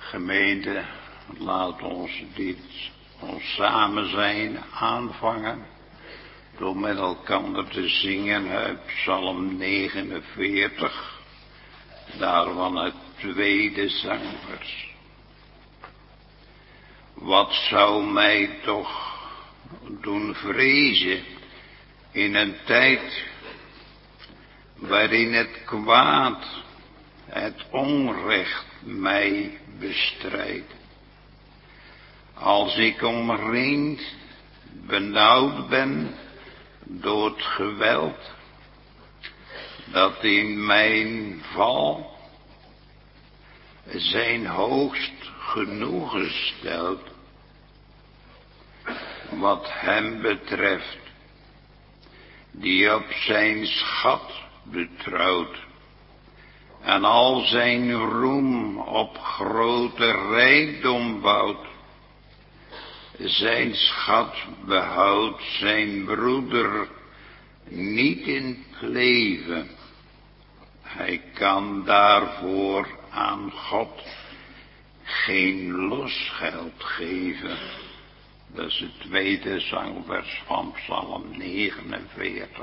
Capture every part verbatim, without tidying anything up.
Gemeente, laat ons dit, ons samen zijn, aanvangen door met elkaar te zingen uit Psalm negenenveertig, daarvan het tweede zangvers. Wat zou mij toch doen vrezen in een tijd waarin het kwaad, het onrecht mij bestrijdt. Als ik omringd, benauwd ben door het geweld dat in mijn val zijn hoogst genoegen stelt. Wat hem betreft, die op zijn schat betrouwt en al zijn roem op grote rijkdom bouwt. Zijn schat behoudt zijn broeder niet in het leven. Hij kan daarvoor aan God geen losgeld geven. Dat is het tweede zangvers van Psalm negenenveertig.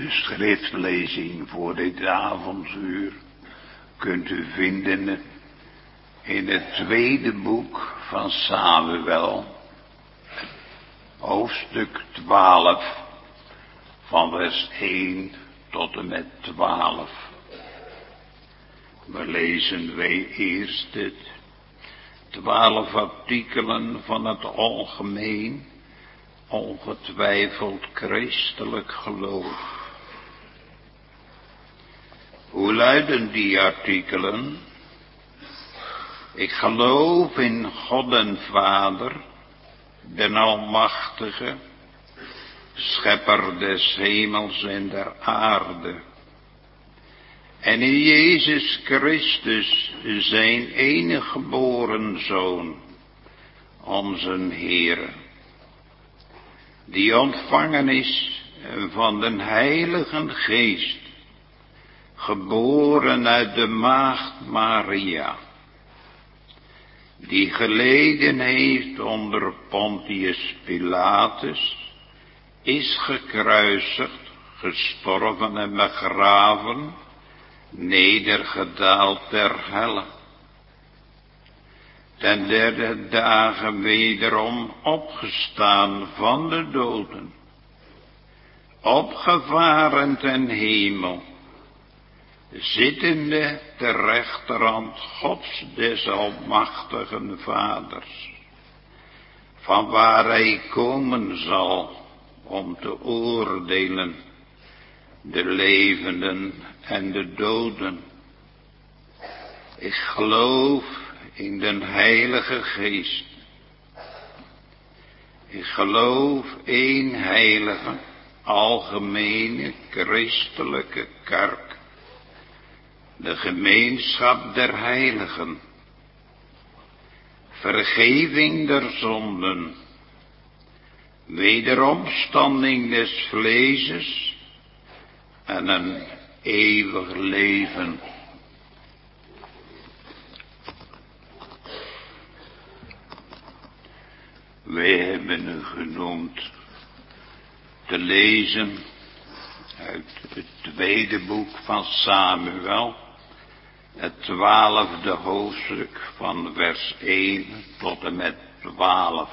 De schriftlezing voor dit avonduur kunt u vinden in het tweede boek van Samuel, hoofdstuk twaalf, van vers één tot en met twaalf. We lezen wij eerst het twaalf artikelen van het algemeen, ongetwijfeld christelijk geloof. Hoe luiden die artikelen? Ik geloof in God en Vader, den Almachtige, Schepper des hemels en der aarde, en in Jezus Christus, zijn enige geboren Zoon, onze Heere, die ontvangen is van den Heiligen Geest, geboren uit de maagd Maria, die geleden heeft onder Pontius Pilatus, is gekruisigd, gestorven en begraven, nedergedaald ter helle, ten derde dagen wederom opgestaan van de doden, opgevaren ten hemel, zittende ter rechterhand Gods des almachtigen Vaders, van waar hij komen zal om te oordelen de levenden en de doden. Ik geloof in den Heilige Geest. Ik geloof één heilige, algemene, christelijke kerk, de gemeenschap der heiligen, vergeving der zonden, wederopstanding des vleeses en een eeuwig leven. Wij hebben u genoemd te lezen uit het tweede boek van Samuel, het twaalfde hoofdstuk van vers één tot en met twaalf.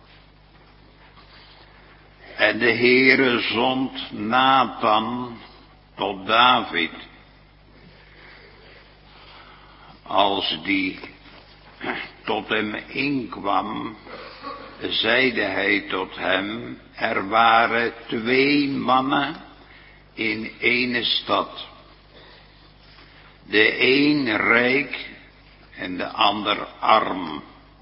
En de Heere zond Nathan tot David, als die tot hem inkwam, zeide hij tot hem, er waren twee mannen in ene stad, de een rijk en de ander arm.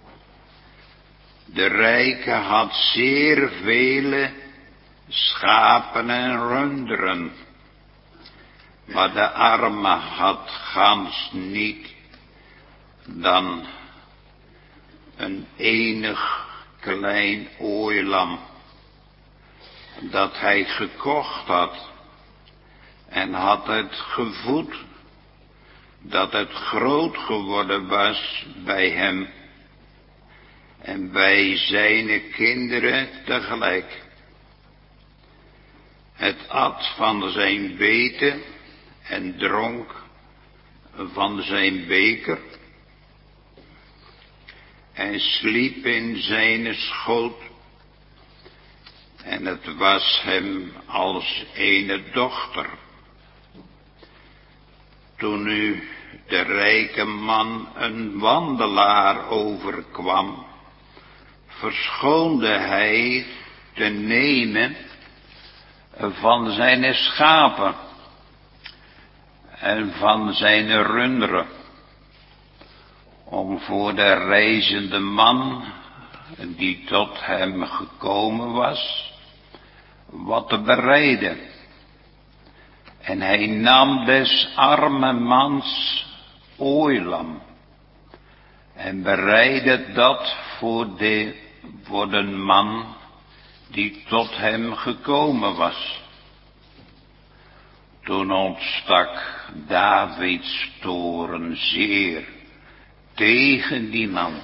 De rijke had zeer vele schapen en runderen, maar de arme had gans niet dan een enig klein ooilam, dat hij gekocht had, en had het gevoed, dat het groot geworden was bij hem en bij zijn kinderen tegelijk. Het at van zijn beten en dronk van zijn beker en sliep in zijn schoot, en het was hem als ene dochter. Toen nu de rijke man een wandelaar overkwam, verschoonde hij te nemen van zijn schapen en van zijn runderen, om voor de reizende man die tot hem gekomen was, wat te bereiden. En hij nam des arme mans ooilam en bereidde dat voor de, voor de man die tot hem gekomen was. Toen ontstak Davids toorn zeer tegen die man.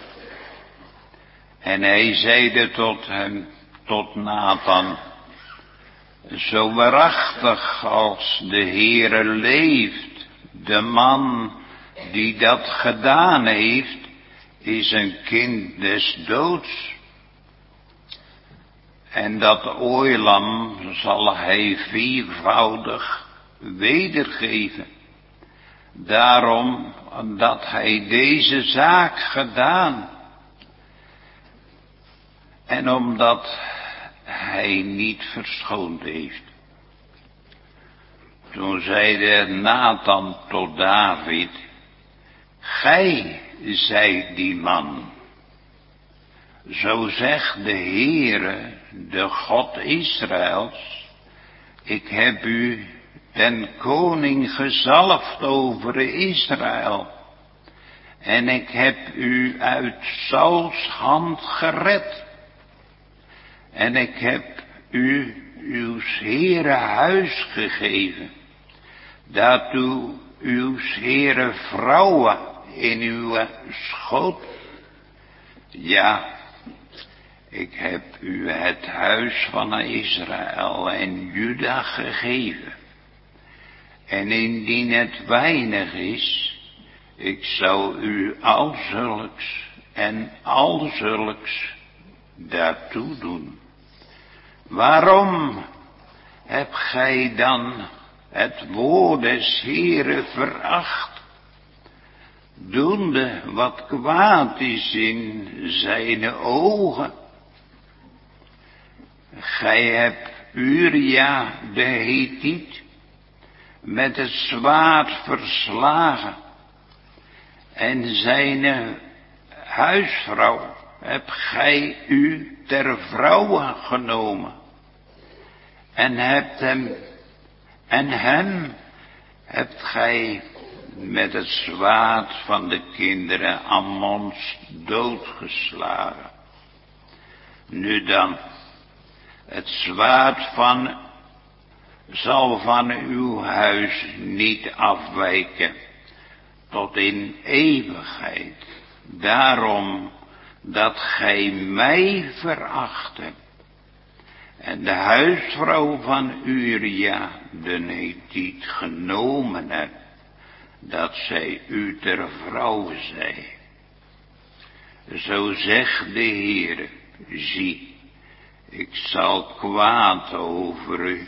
En hij zeide tot hem, tot Nathan, Zo waarachtig als de Heere leeft, de man die dat gedaan heeft, is een kind des doods. En dat ooilam zal hij viervoudig wedergeven. Daarom dat hij deze zaak gedaan. En omdat hij niet verschoond heeft. Toen zeide Nathan tot David: gij zijt die man. Zo zegt de Heere, de God Israëls: ik heb u ten koning gezalfd over Israël. En ik heb u uit Sauls hand gered. En ik heb u uw Heere huis gegeven. Daartoe uw Heere vrouwen in uw schoot. Ja, ik heb u het huis van Israël en Juda gegeven. En indien het weinig is, ik zou u al zulks en al zulks daartoe doen. Waarom hebt gij dan het woord des Heere veracht, doende wat kwaad is in zijn ogen? Gij hebt Uria de Hethiet met het zwaard verslagen, en zijn huisvrouw hebt gij u ter vrouwe genomen, en hebt hem, en hem hebt gij met het zwaard van de kinderen Ammons doodgeslagen. Nu dan, het zwaard van, zal van uw huis niet afwijken tot in eeuwigheid. Daarom dat gij mij veracht hebt. En de huisvrouw van Uria de Hethiet genomen hebt, dat zij u ter vrouwe zij. Zo zegt de Heere: zie, ik zal kwaad over u,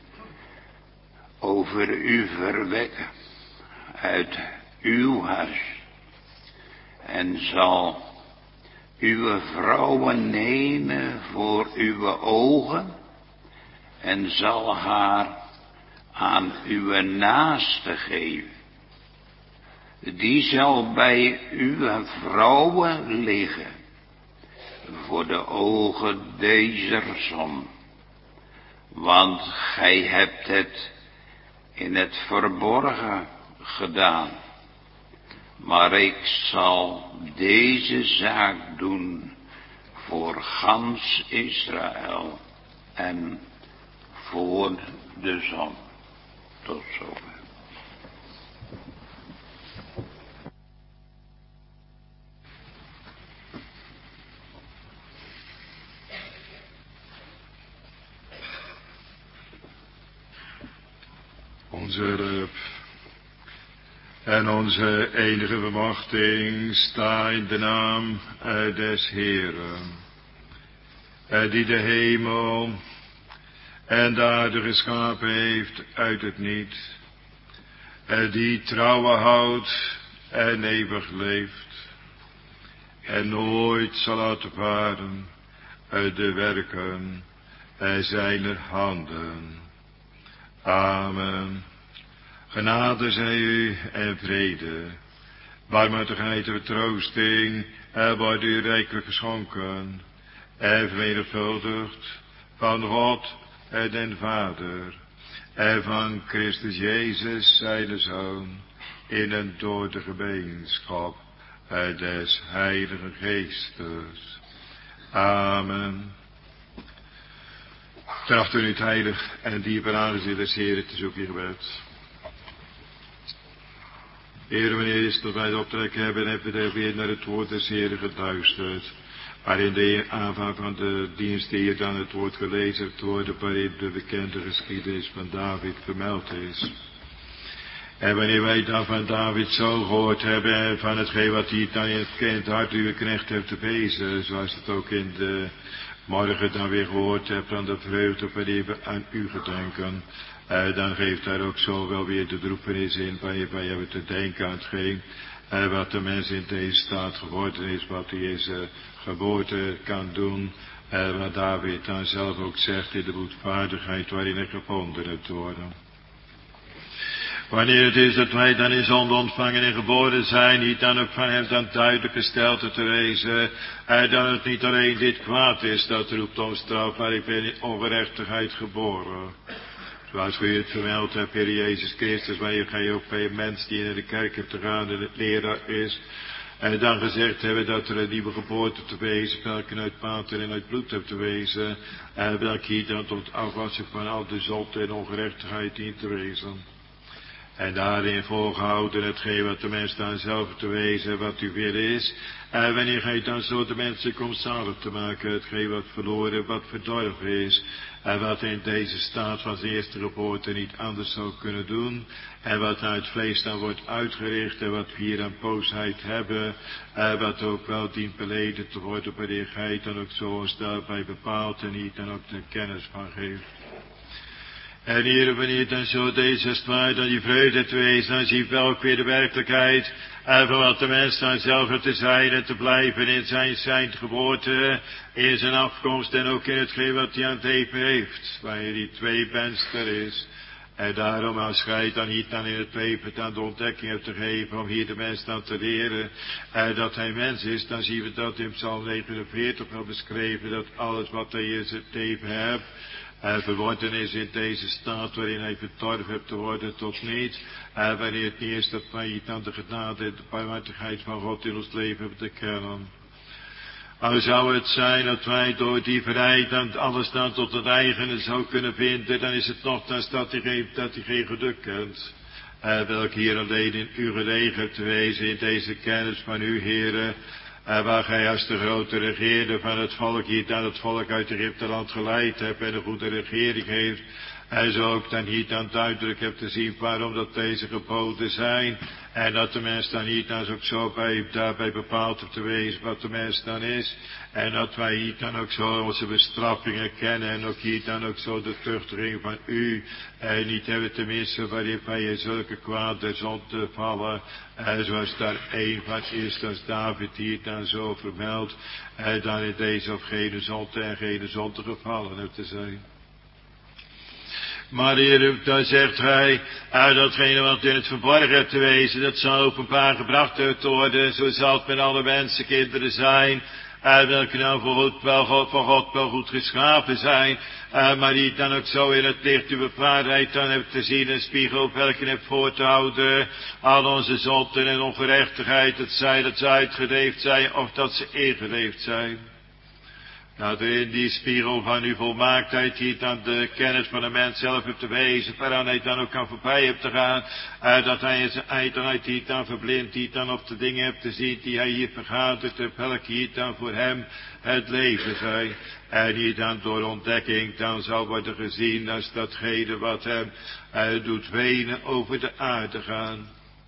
over u verwekken uit uw huis, en zal uw vrouwen nemen voor uw ogen, en zal haar aan uw naaste geven. Die zal bij uw vrouwen liggen, voor de ogen dezer zon. Want gij hebt het in het verborgen gedaan. Maar ik zal deze zaak doen voor gans Israël en voor de zon. Tot zover. Onze hulp en onze enige verwachting sta in de naam des Heeren, die de hemel en de aarde geschapen heeft uit het niet, die trouwen houdt en eeuwig leeft, en nooit zal laten varen uit de werken zijner handen. Amen. Genade zij u en vrede, barmhartigheid en vertroosting, er wordt u rijkelijk geschonken en vermenigvuldigd van God en den Vader en van Christus Jezus zijn Zoon, in en door de gemeenschap des Heilige Geestes. Amen. Tracht u het heilig en dieper aanzien des Heeren te zoeken in gebed. Heer, wanneer is dat wij het optrek hebben, hebben we weer naar het woord des Heeren geluisterd. Maar in de aanvang van de dienst hier dan het woord gelezen te worden waarin de bekende geschiedenis van David vermeld is. En wanneer wij dan van David zo gehoord hebben van hetgeen wat hij dan in het, in het hart uw knecht heeft te wezen, zoals het ook in de morgen dan weer gehoord hebt van de vreugde wanneer we aan u gedenken, eh, dan geeft daar ook zo wel weer de droefenis in wanneer wij hebben te denken aan hetgeen eh, wat de mens in deze staat geworden is, wat hij is uh, geboorte kan doen, eh, wat David dan zelf ook zegt in de boetvaardigheid waarin hij gevonden hebt worden. Wanneer het is dat wij dan in zonde ontvangen en geboren zijn, niet dan ook van hem dan duidelijk gesteld te wezen, en dat het niet alleen dit kwaad is, dat roept om straf, maar ik ben in ongerechtigheid geboren. Zoals u het vermeld hebt, Heer Jezus Christus, wanneer gij ook bij een mens die in de kerk hebt te gaan en het leraar is, en dan gezegd hebben dat er een nieuwe geboorte te wezen, welke uit water en uit bloed hebt te wezen, en welke hier dan tot afwassen van al de zonde en ongerechtigheid dient te wezen. En daarin volgehouden hetgeen wat de mens dan zelf te wezen, wat u wil is. En wanneer gij dan zo de mensen komt zalig te maken, hetgeen wat verloren, wat verdorven is. En wat in deze staat van zijn eerste geboorte niet anders zou kunnen doen. En wat uit het vlees dan wordt uitgericht en wat we hier aan boosheid hebben. En wat ook wel dient beleden te worden, wanneer gij dan ook zo ons daarbij bepaalt en hier dan ook de kennis van geeft. En hier, wanneer dan zo deze zwaar dan die vreugde te wezen, dan zie je wel ook weer de werkelijkheid, en van wat de mens dan zelf te zijn en te blijven in zijn, zijn geboorte, in zijn afkomst en ook in hetgeen wat hij aan het leven heeft, wanneer die twee benster is. En daarom als gij dan hier dan in het leven dan de ontdekking hebt te geven om hier de mens dan te leren, en dat hij mens is, dan zien we dat in Psalm negenenveertig wel beschreven, dat alles wat hij in zijn leven hebt, Hij verworden is in deze staat waarin hij verdorven hebt te worden tot niets. En wanneer het niet is dat wij niet aan de genade en de barmhartigheid van God in ons leven hebben te kennen. Maar zou het zijn dat wij door die vrijheid dan alles dan tot het eigene zou kunnen vinden, dan is het nogthans dat hij geen, dat hij geen geluk kent. En welk hier alleen in u gelegen te wezen in deze kennis van u, Heere. En waar gij als de grote regeerder van het volk hier dan het volk uit Egypteland geleid hebt en een goede regering heeft. En zo ook dan hier dan duidelijk hebt te zien waarom dat deze geboden zijn. En dat de mens dan hier dan ook zo bij, daarbij bepaald hebt te wezen wat de mens dan is. En dat wij hier dan ook zo onze bestraffingen kennen. En ook hier dan ook zo de tuchtiging van u. En niet hebben te missen waarin wij in zulke kwade zonde vallen. En zoals daar een van is, als David hier dan zo vermeldt. En dan in deze of gene zonde en gene zonde gevallen hebt te zijn. Maar hier, daar zegt hij, uit datgene wat in het verborgen hebt te wezen, dat zal openbaar gebracht te worden, zo zal het met alle mensenkinderen zijn, en welke nou voor God, wel, God, voor God wel goed geschapen zijn, uh, maar die dan ook zo in het licht uw waarheid dan hebben te zien, een spiegel op welke hebt voor te houden, al onze zonden en ongerechtigheid, het zij dat ze uitgeleefd zijn, of dat ze ingeleefd zijn. Nou, in die spiegel van uw volmaaktheid, die dan de kennis van de mens zelf hebt te wezen, waaraan hij dan ook kan voorbij hebt te gaan, uh, dat hij in zijn ijdelheid die dan verblindt, die dan op de dingen hebt te zien, die hij hier vergadert, op welke hier dan voor hem het leven zijn. En die dan door ontdekking dan zou worden gezien als datgene wat hem uh, doet wenen over de aarde gaan.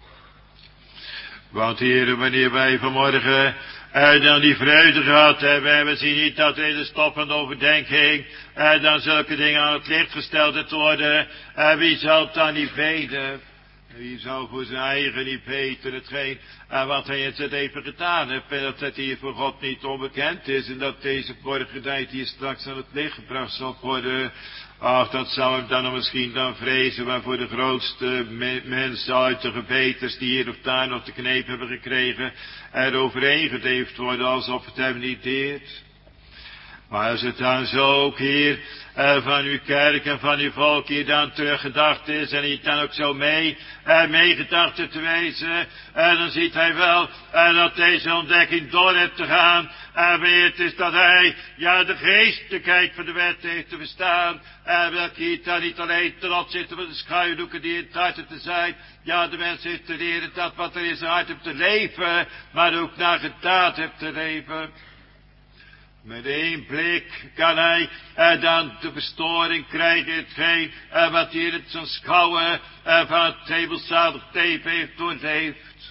Want heren, wanneer wij vanmorgen en dan die vreugde gehad hebben, en we zien niet dat deze stoppende overdenking, en dan zulke dingen aan het licht gesteld te worden, en wie zal het dan niet weten? Wie zou voor zijn eigen niet weten hetgeen, en wat hij in zijn leven gedaan heeft, en dat het hier voor God niet onbekend is, en dat deze borgenheid hier straks aan het licht gebracht zal worden. Ach, dat zou hem dan misschien dan vrezen, waarvoor de grootste me mensen uit de gebeters die hier of daar nog de kneep hebben gekregen, er overheen geleefd worden alsof het hem niet deed. Maar als het dan zo ook hier uh, van uw kerk en van uw volk hier dan teruggedacht is en hier dan ook zo mee, uh, meegedacht te wezen, uh, dan ziet hij wel uh, dat deze ontdekking door heeft te gaan. En wanneer het is dat hij, ja, de geestelijkheid van de wet heeft te verstaan, en welke hier dan niet alleen ten opzichte van de schuilhoeken die in het hart te zijn, ja, de mens heeft te leren dat wat er in zijn hart heeft te leven, maar ook naar gedaad heeft te leven. Met één blik kan hij uh, dan de verstoring krijgen, hetgeen uh, wat hij in het zijn schouwen uh, van het tebelzalig teep heeft doorleefd.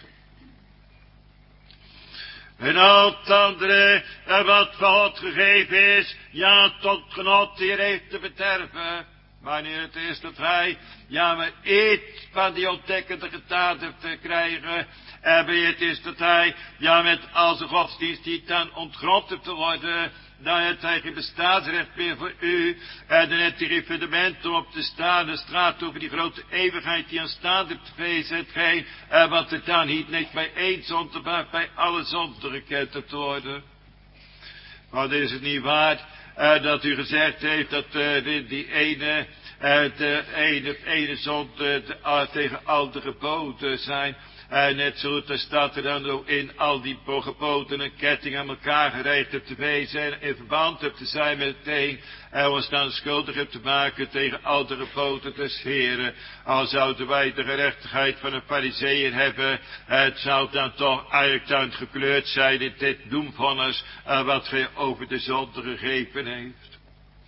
En al het andere uh, wat van God gegeven is, ja, tot genot hier heeft te bederven. Wanneer het is dat hij, ja, maar iets van die ontdekkende gedaante te krijgen. En wanneer het is dat hij, ja, met al zijn godsdienst die dan ontgrond heeft te worden. Dan heeft hij geen bestaansrecht meer voor u. En dan heeft hij geen fundament om op te staan. De straat over die grote eeuwigheid die aanstaande op te wezen. Hetgeen, en wat er dan niet niet bij één zonde, maar bij alle zonden gekend hebt te worden. Wat is het niet waard? Uh, dat u gezegd heeft dat uh, die, die ene, uh, de ene, ene zonde uh, uh, tegen al de geboden zijn. Uh, net zo goed, daar staat er dan ook in al die geboden en ketting aan elkaar gerecht hebt te wezen en in verband hebt te zijn met het een. En ons dan schuldig hebt te maken tegen al de geboden des Heren. Al zouden wij de gerechtigheid van een farizeeër hebben, het zou dan toch eigenlijk dan gekleurd zijn in dit doemvonnis uh, wat gij over de zonde gegeven heeft.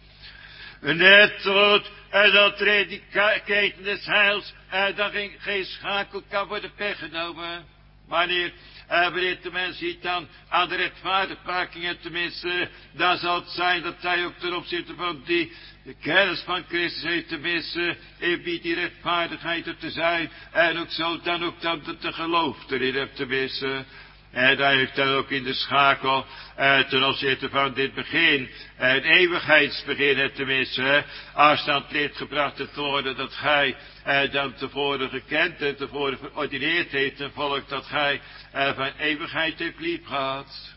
Net zo goed, en dat er die keten des heils, en dat geen schakel kan worden weggenomen. Wanneer, uh, wanneer de mens ziet dan aan de rechtvaardigmakingen tenminste, dan zal het zijn dat hij ook ten opzichte van die de kennis van Christus heeft te missen, in wie die rechtvaardigheid er te zijn, en ook zo dan ook dan de, de geloof erin heeft te missen. En hij heeft dan ook in de schakel, uh, ten opzichte van dit begin, een eeuwigheidsbegin heeft te missen, als dan het licht gebracht te worden dat gij uh, dan tevoren gekend en tevoren verordineerd heeft, ten volk dat gij uh, van eeuwigheid heeft lief gehad.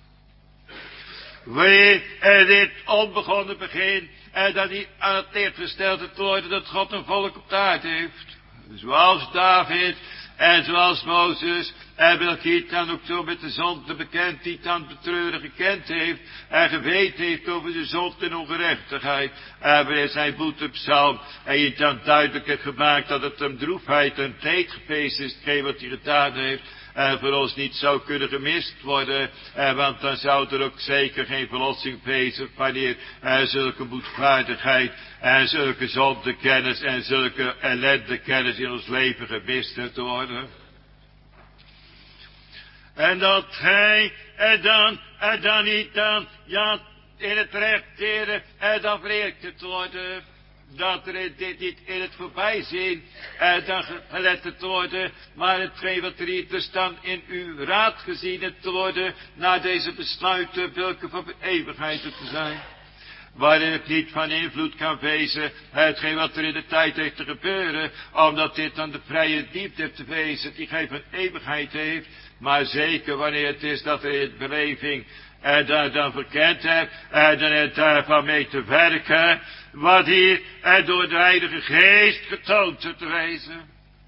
Wanneer uh, dit onbegonnen begin, uh, dat niet aan het licht gesteld te worden dat God een volk op de aarde heeft. Zoals David en zoals Mozes, en welke hij dan ook zo met de zonde bekend, die dan betreuren gekend heeft, en geweten heeft over de zonde en ongerechtigheid. En wanneer zijn boetepsalm, en je dan duidelijk heeft gemaakt dat het hem droefheid en leed geweest is, hetgeen wat hij gedaan heeft, en voor ons niet zou kunnen gemist worden, en want dan zou er ook zeker geen verlossing wezen, wanneer en zulke boetvaardigheid, en zulke zondekennis, en zulke ellendekennis in ons leven gemist heeft te worden. En dat hij, en dan, en dan niet dan, ja, in het recht leren, en dan verheerlijkt te worden. Dat er dit niet in het voorbijzien, en dan gelet te worden, maar hetgeen wat er hier te staan in uw raad gezien hebt te worden, naar deze besluiten, welke van eeuwigheid te zijn. Waarin het niet van invloed kan wezen, hetgeen wat er in de tijd heeft te gebeuren, omdat dit dan de vrije diepte heeft te wezen, die gij van eeuwigheid heeft. Maar zeker wanneer het is dat er in de beleving en daar dan verkend hebt en dan het daarvan mee te werken, wat hier en door de Heilige Geest getoond te wezen.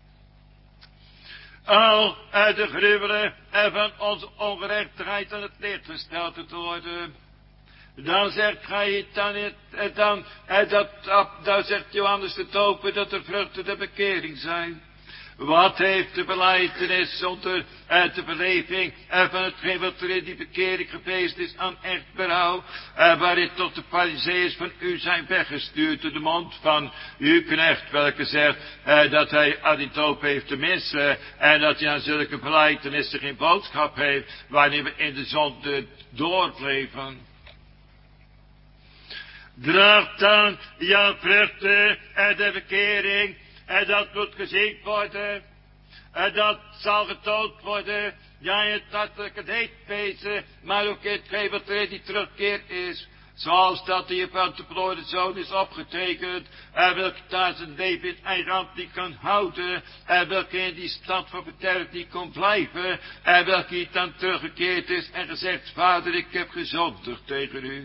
Al uit de gruwelen en van onze ongerechtigheid aan het licht gesteld te worden. Dan zegt gij dan, het, dan, en dat, dan zegt Johannes de Doper dat er vruchten de bekering zijn. Wat heeft de belijdenis zonder uit de beleving en van hetgeen wat er in die bekering geweest is aan echt berouw, en waarin tot de farizeeërs van u zijn weggestuurd door de mond van uw knecht, welke zegt eh, dat hij aan die doop heeft te missen en dat hij aan zulke belijdenissen geen boodschap heeft, wanneer we in de zonde doorbleven. Draagt dan jouw vruchten en de bekering. En dat moet gezien worden. En dat zal getoond worden. Ja, in het hartelijke het heet wezen. Maar ook in hetgeen wat er in die terugkeer is. Zoals dat hier van de verloren zoon is opgetekend. En welke daar zijn leven in eigen hand niet kan houden. En welke in die stad van verderf niet kon blijven. En welke hier dan teruggekeerd is en gezegd: Vader, ik heb gezondigd tegen u.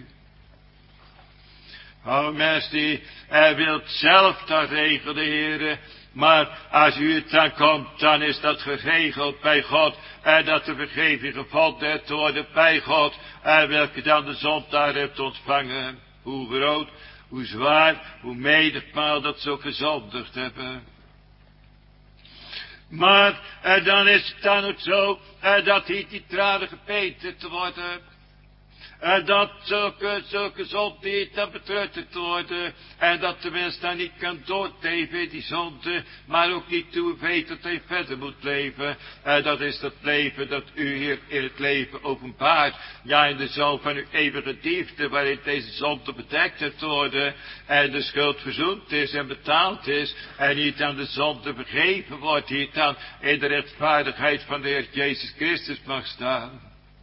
O mens die hij wilt zelf dat regelen, heren. Maar als u het dan komt, dan is dat geregeld bij God. En dat de vergeving gevonden hebt worden bij God. En welke dan de zondaar hebt ontvangen. Hoe groot, hoe zwaar, hoe menigmaal dat ze ook gezondigd hebben. Maar en dan is het dan ook zo, en dat hier die tranen gebeten te worden. En dat zulke, zulke zonde niet dan betreuterd worden. En dat de mens daar niet kan doorleven in die zonde. Maar ook niet toe weet dat hij verder moet leven. En dat is dat leven dat u hier in het leven openbaart. Ja, in de zoon van uw eeuwige liefde. Waarin deze zonde bedekt heeft worden. En de schuld verzoend is en betaald is. En niet aan de zonde vergeven wordt. Hier dan in de rechtvaardigheid van de Heer Jezus Christus mag staan.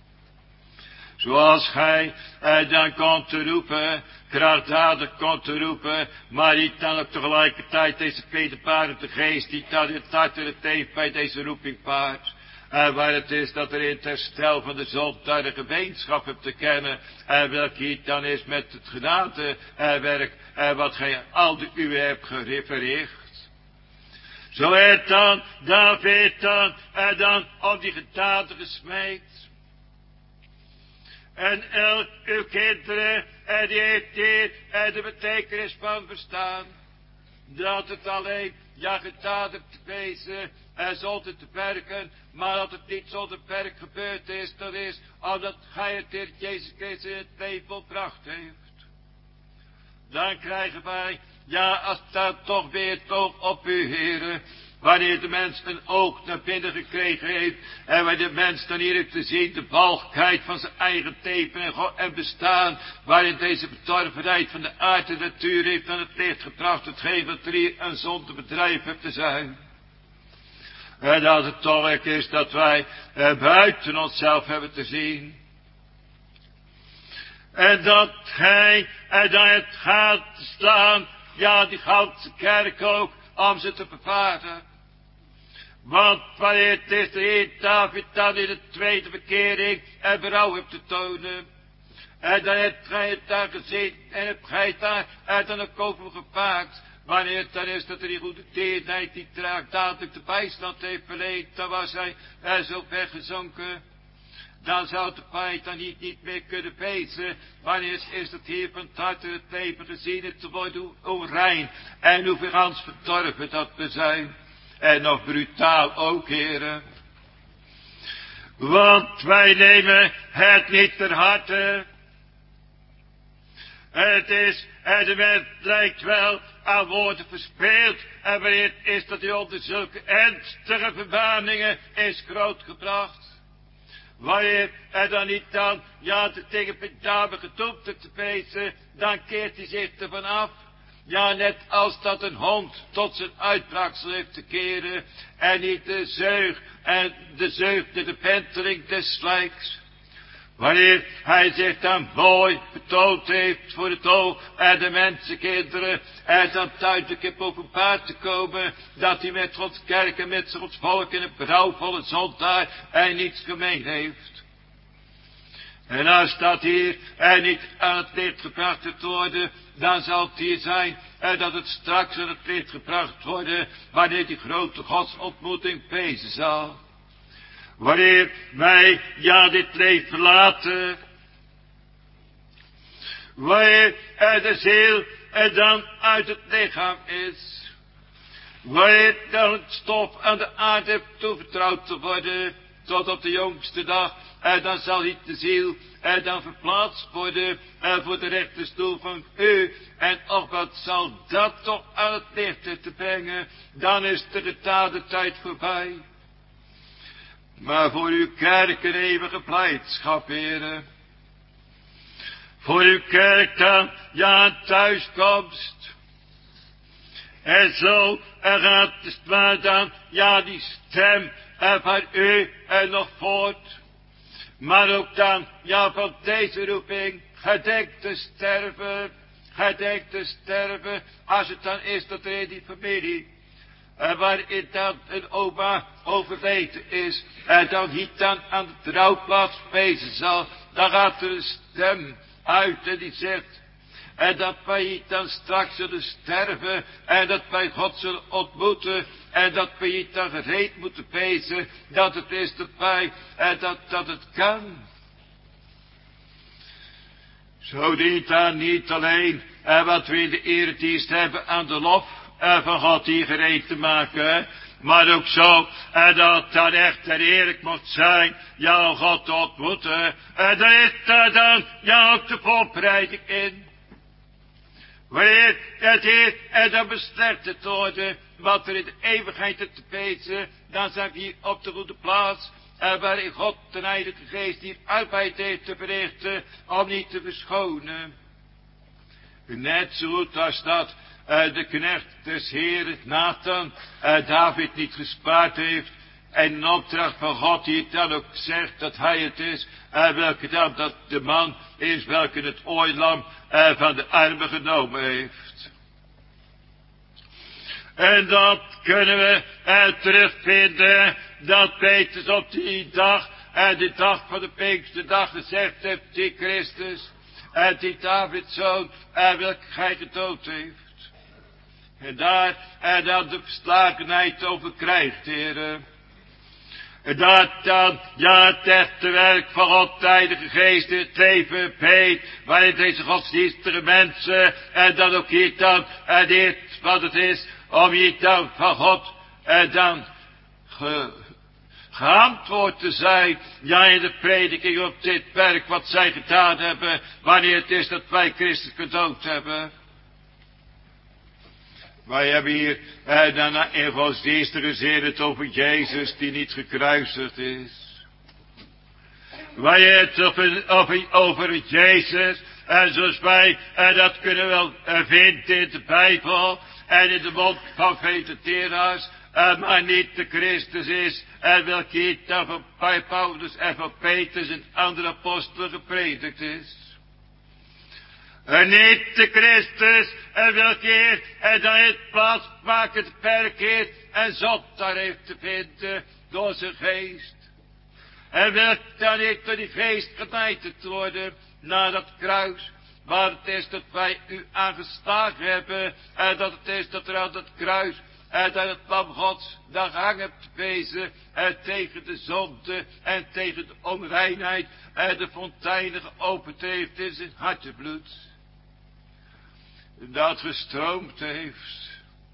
Zoals gij eh, dan komt te roepen, krachtdadig komt te roepen, maar niet dan ook tegelijkertijd deze wederbarende geest, die dan het hart en het heeft bij deze roeping paart. En waar het is dat er in het herstel van de zonde de gemeenschap hebt te kennen, en welke hier dan is met het genadewerk, en wat gij al de uwe hebt verricht. Zo heeft dan David dan, en dan om die genade gesmeekt. En elk uw kinderen, en die heeft hier en de betekenis van verstaan. Dat het alleen, ja, gedaan hebt te wezen, en zonder te werken, maar dat het niet zonder werk gebeurd is, dat is omdat gij het Heer Jezus Christus in het leven volbracht heeft. Dan krijgen wij, ja, als dat toch weer het oog op u, heren. Wanneer de mens een oog naar binnen gekregen heeft. En wanneer de mens dan hier heeft te zien de balkheid van zijn eigen leven en, en bestaan. Waarin deze bedorvenheid van de aard en natuur heeft aan het licht gebracht. Hetgeen wat er hier een zonde bedrijf heeft te zijn. En dat het toch ook is dat wij eh, buiten onszelf hebben te zien. En dat gij, en dat het gaat staan. Ja, die ganse kerk ook. Om ze te bevaren. Want wanneer het is de Heer David dan in de tweede bekering en berouw hebt te tonen. En dan hebt gij het daar gezien en hebt gij het daar en dan ook over gepaakt. Wanneer het dan is dat er die goede tierenheid die traag dadelijk de bijstand heeft verleend. Dan was hij er zo weggezonken. Dan zou de feit dan niet, niet meer kunnen wezen. Wanneer is het hier van het hart en het leven gezien het te worden hoe onrein. En hoe vergans verdorven dat we zijn. En nog brutaal ook, heren. Want wij nemen het niet ter harte. Het is, en de mens lijkt wel aan woorden verspeeld. En wanneer het is dat hij onder zulke ernstige vermaningen is grootgebracht. Wanneer er dan niet dan, ja, te tegen Pendabe getoept te wezen, dan keert hij zich ervan af. Ja, net als dat een hond tot zijn uitbraaksel heeft te keren, en niet de zeug, en de zeug de penteling des slijks. Wanneer hij zich dan mooi betoond heeft voor het oog en de mensenkinderen, en dan duidelijk heeft openbaar te komen, dat hij met Gods kerk en met Gods volk in een berouwvolle zondaar en niets gemeen heeft. En als dat hier en niet aan het licht gebracht te worden, dan zal het hier zijn en dat het straks aan het licht gebracht worden, wanneer die grote Godsontmoeting wezen zal. Wanneer wij, ja, dit leven verlaten. Wanneer er de ziel er dan uit het lichaam is. Wanneer dan het stof aan de aarde toevertrouwd te worden. Tot op de jongste dag. En dan zal niet de ziel er dan verplaatst worden. En voor de rechterstoel van u. En och, wat zal dat toch aan het licht te brengen. Dan is de getade tijd voorbij. Maar voor uw kerk een eeuwige blijdschap, heren. Voor uw kerk dan, ja, een thuiskomst. En zo, er gaat het maar dan, ja, die stem en van u en nog voort. Maar ook dan, ja, van deze roeping, gedenk te sterven, gedenk te sterven, als het dan is dat er in die familie, en waarin dan een oma overleden is. En dan niet dan aan de trouwplaats wezen zal. Dan gaat er een stem uit en die zegt. En dat wij hier dan straks zullen sterven. En dat wij God zullen ontmoeten. En dat wij hier dan gereed moeten wezen. Dat het is dat wij. En dat, dat het kan. Zo dient dan niet alleen. En wat we in de eredienst hebben aan de lof. En van God hier gereed te maken. Maar ook zo, en dat dan echt en eerlijk moet zijn, jouw God te ontmoeten. En daar is daar dan, ja, ook de voorbereiding in. Wanneer het is, en dan beslecht het worden, wat er in de eeuwigheid te wezen, dan zijn we hier op de goede plaats. En waarin God de Heilige Geest hier arbeid heeft te verrichten, om niet te verschonen. Net zo goed als dat uh, de knecht des Heeren, Nathan, uh, David niet gespaard heeft. En in opdracht van God die het dan ook zegt dat hij het is. Uh, welke dan dat de man is welke het ooilam uh, van de armen genomen heeft. En dat kunnen we uh, terugvinden. Dat Petrus op die dag. En uh, de dag van de Pinksterdag gezegd heeft die Christus. En die Davids zoon, en welke gij gedood heeft. En daar, en dan de verslagenheid over krijgt, heren. En dat dan, ja, het echte werk van God, de Heilige Geest, het leven weet, waarin deze godsdienstige mensen, en dan ook hier dan, en dit wat het is, om hier dan van God, en dan, ge, geantwoord te zijn, ja, in de prediking op dit werk wat zij gedaan hebben, wanneer het is dat wij Christus gedood hebben. Wij hebben hier eh, dan in godsdienstige zin het over Jezus die niet gekruisigd is. Wij het over, over, over Jezus, en zoals wij eh, dat kunnen wel eh, vinden in de Bijbel en in de mond van vele leraars. Uh, maar niet de Christus is, en welke hier dan van Paulus en van Petrus en andere apostelen gepredikt is. En niet de Christus, en welke hier, en dan het plaatsmakend werk heeft, en zot daar heeft te vinden, door zijn geest. En welk dan niet door die geest genaaid te worden, naar dat kruis, waar het is dat wij u aangeslagen hebben, en dat het is dat er aan dat kruis, en dat het lam Gods daar gehangen hebt wezen, en tegen de zonde, en tegen de onreinheid, en de fonteinen geopend heeft in zijn hartebloed. Dat gestroomd heeft.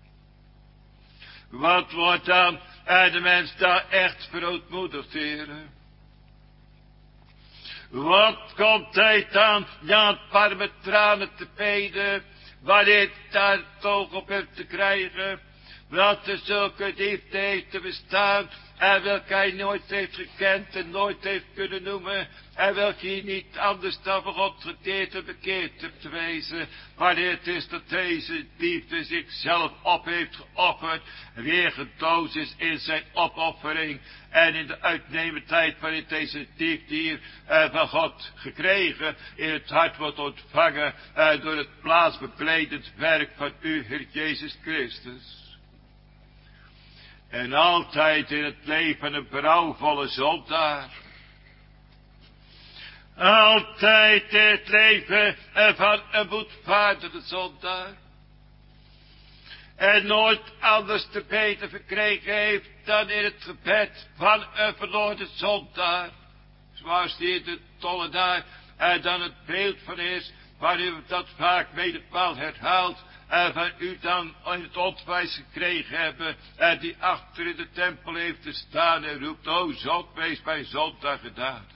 Wat wordt dan, en de mens daar echt verootmoedigd, heren? Wat komt hij dan, ja, het warme tranen te peden, wanneer het daar toch op heeft te krijgen? Wat er zulke liefde heeft te bestaan, en welke hij nooit heeft gekend en nooit heeft kunnen noemen, en welke hij niet anders dan van God gedeerd en bekeerd hebt te wezen, wanneer het is dat deze liefde zichzelf op heeft geofferd, weer gedood is in zijn opoffering, en in de uitnemendheid waarin deze liefde hier eh, van God gekregen, in het hart wordt ontvangen, eh, door het plaatsbekledend werk van u, Heer Jezus Christus. En altijd in het leven een berouwvolle zondaar. Altijd in het leven van een boetvaardige zondaar. En nooit anders te beter verkregen heeft dan in het gebed van een verloren zondaar. Zoals die in de tollenaar en dan het beeld van is, waar u dat vaak menigmaal herhaalt. En van u dan in het onderwijs gekregen hebben. En die achter in de tempel heeft te staan en roept. O zond, wees mijn zondag genadig.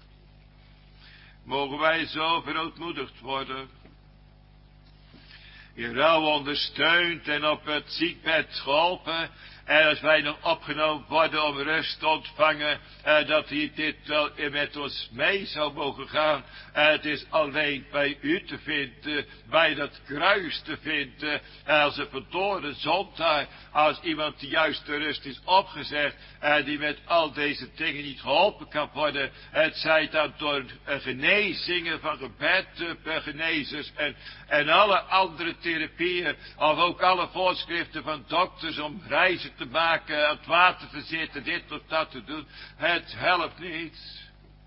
Mogen wij zo verootmoedigd worden. In rouw ondersteund en op het ziekbed geholpen. En als wij nog opgenomen worden om rust te ontvangen, eh, dat hij dit wel met ons mee zou mogen gaan. Eh, het is alleen bij u te vinden, bij dat kruis te vinden, eh, als een verdoren zondaar, als iemand die juist de rust is opgezegd, en eh, die met al deze dingen niet geholpen kan worden. Het zij dan door eh, genezingen van gebed, eh, genezers en, en alle andere therapieën, of ook alle voorschriften van dokters om reizen te maken, aan het water te zitten, dit of dat te doen. Het helpt niet.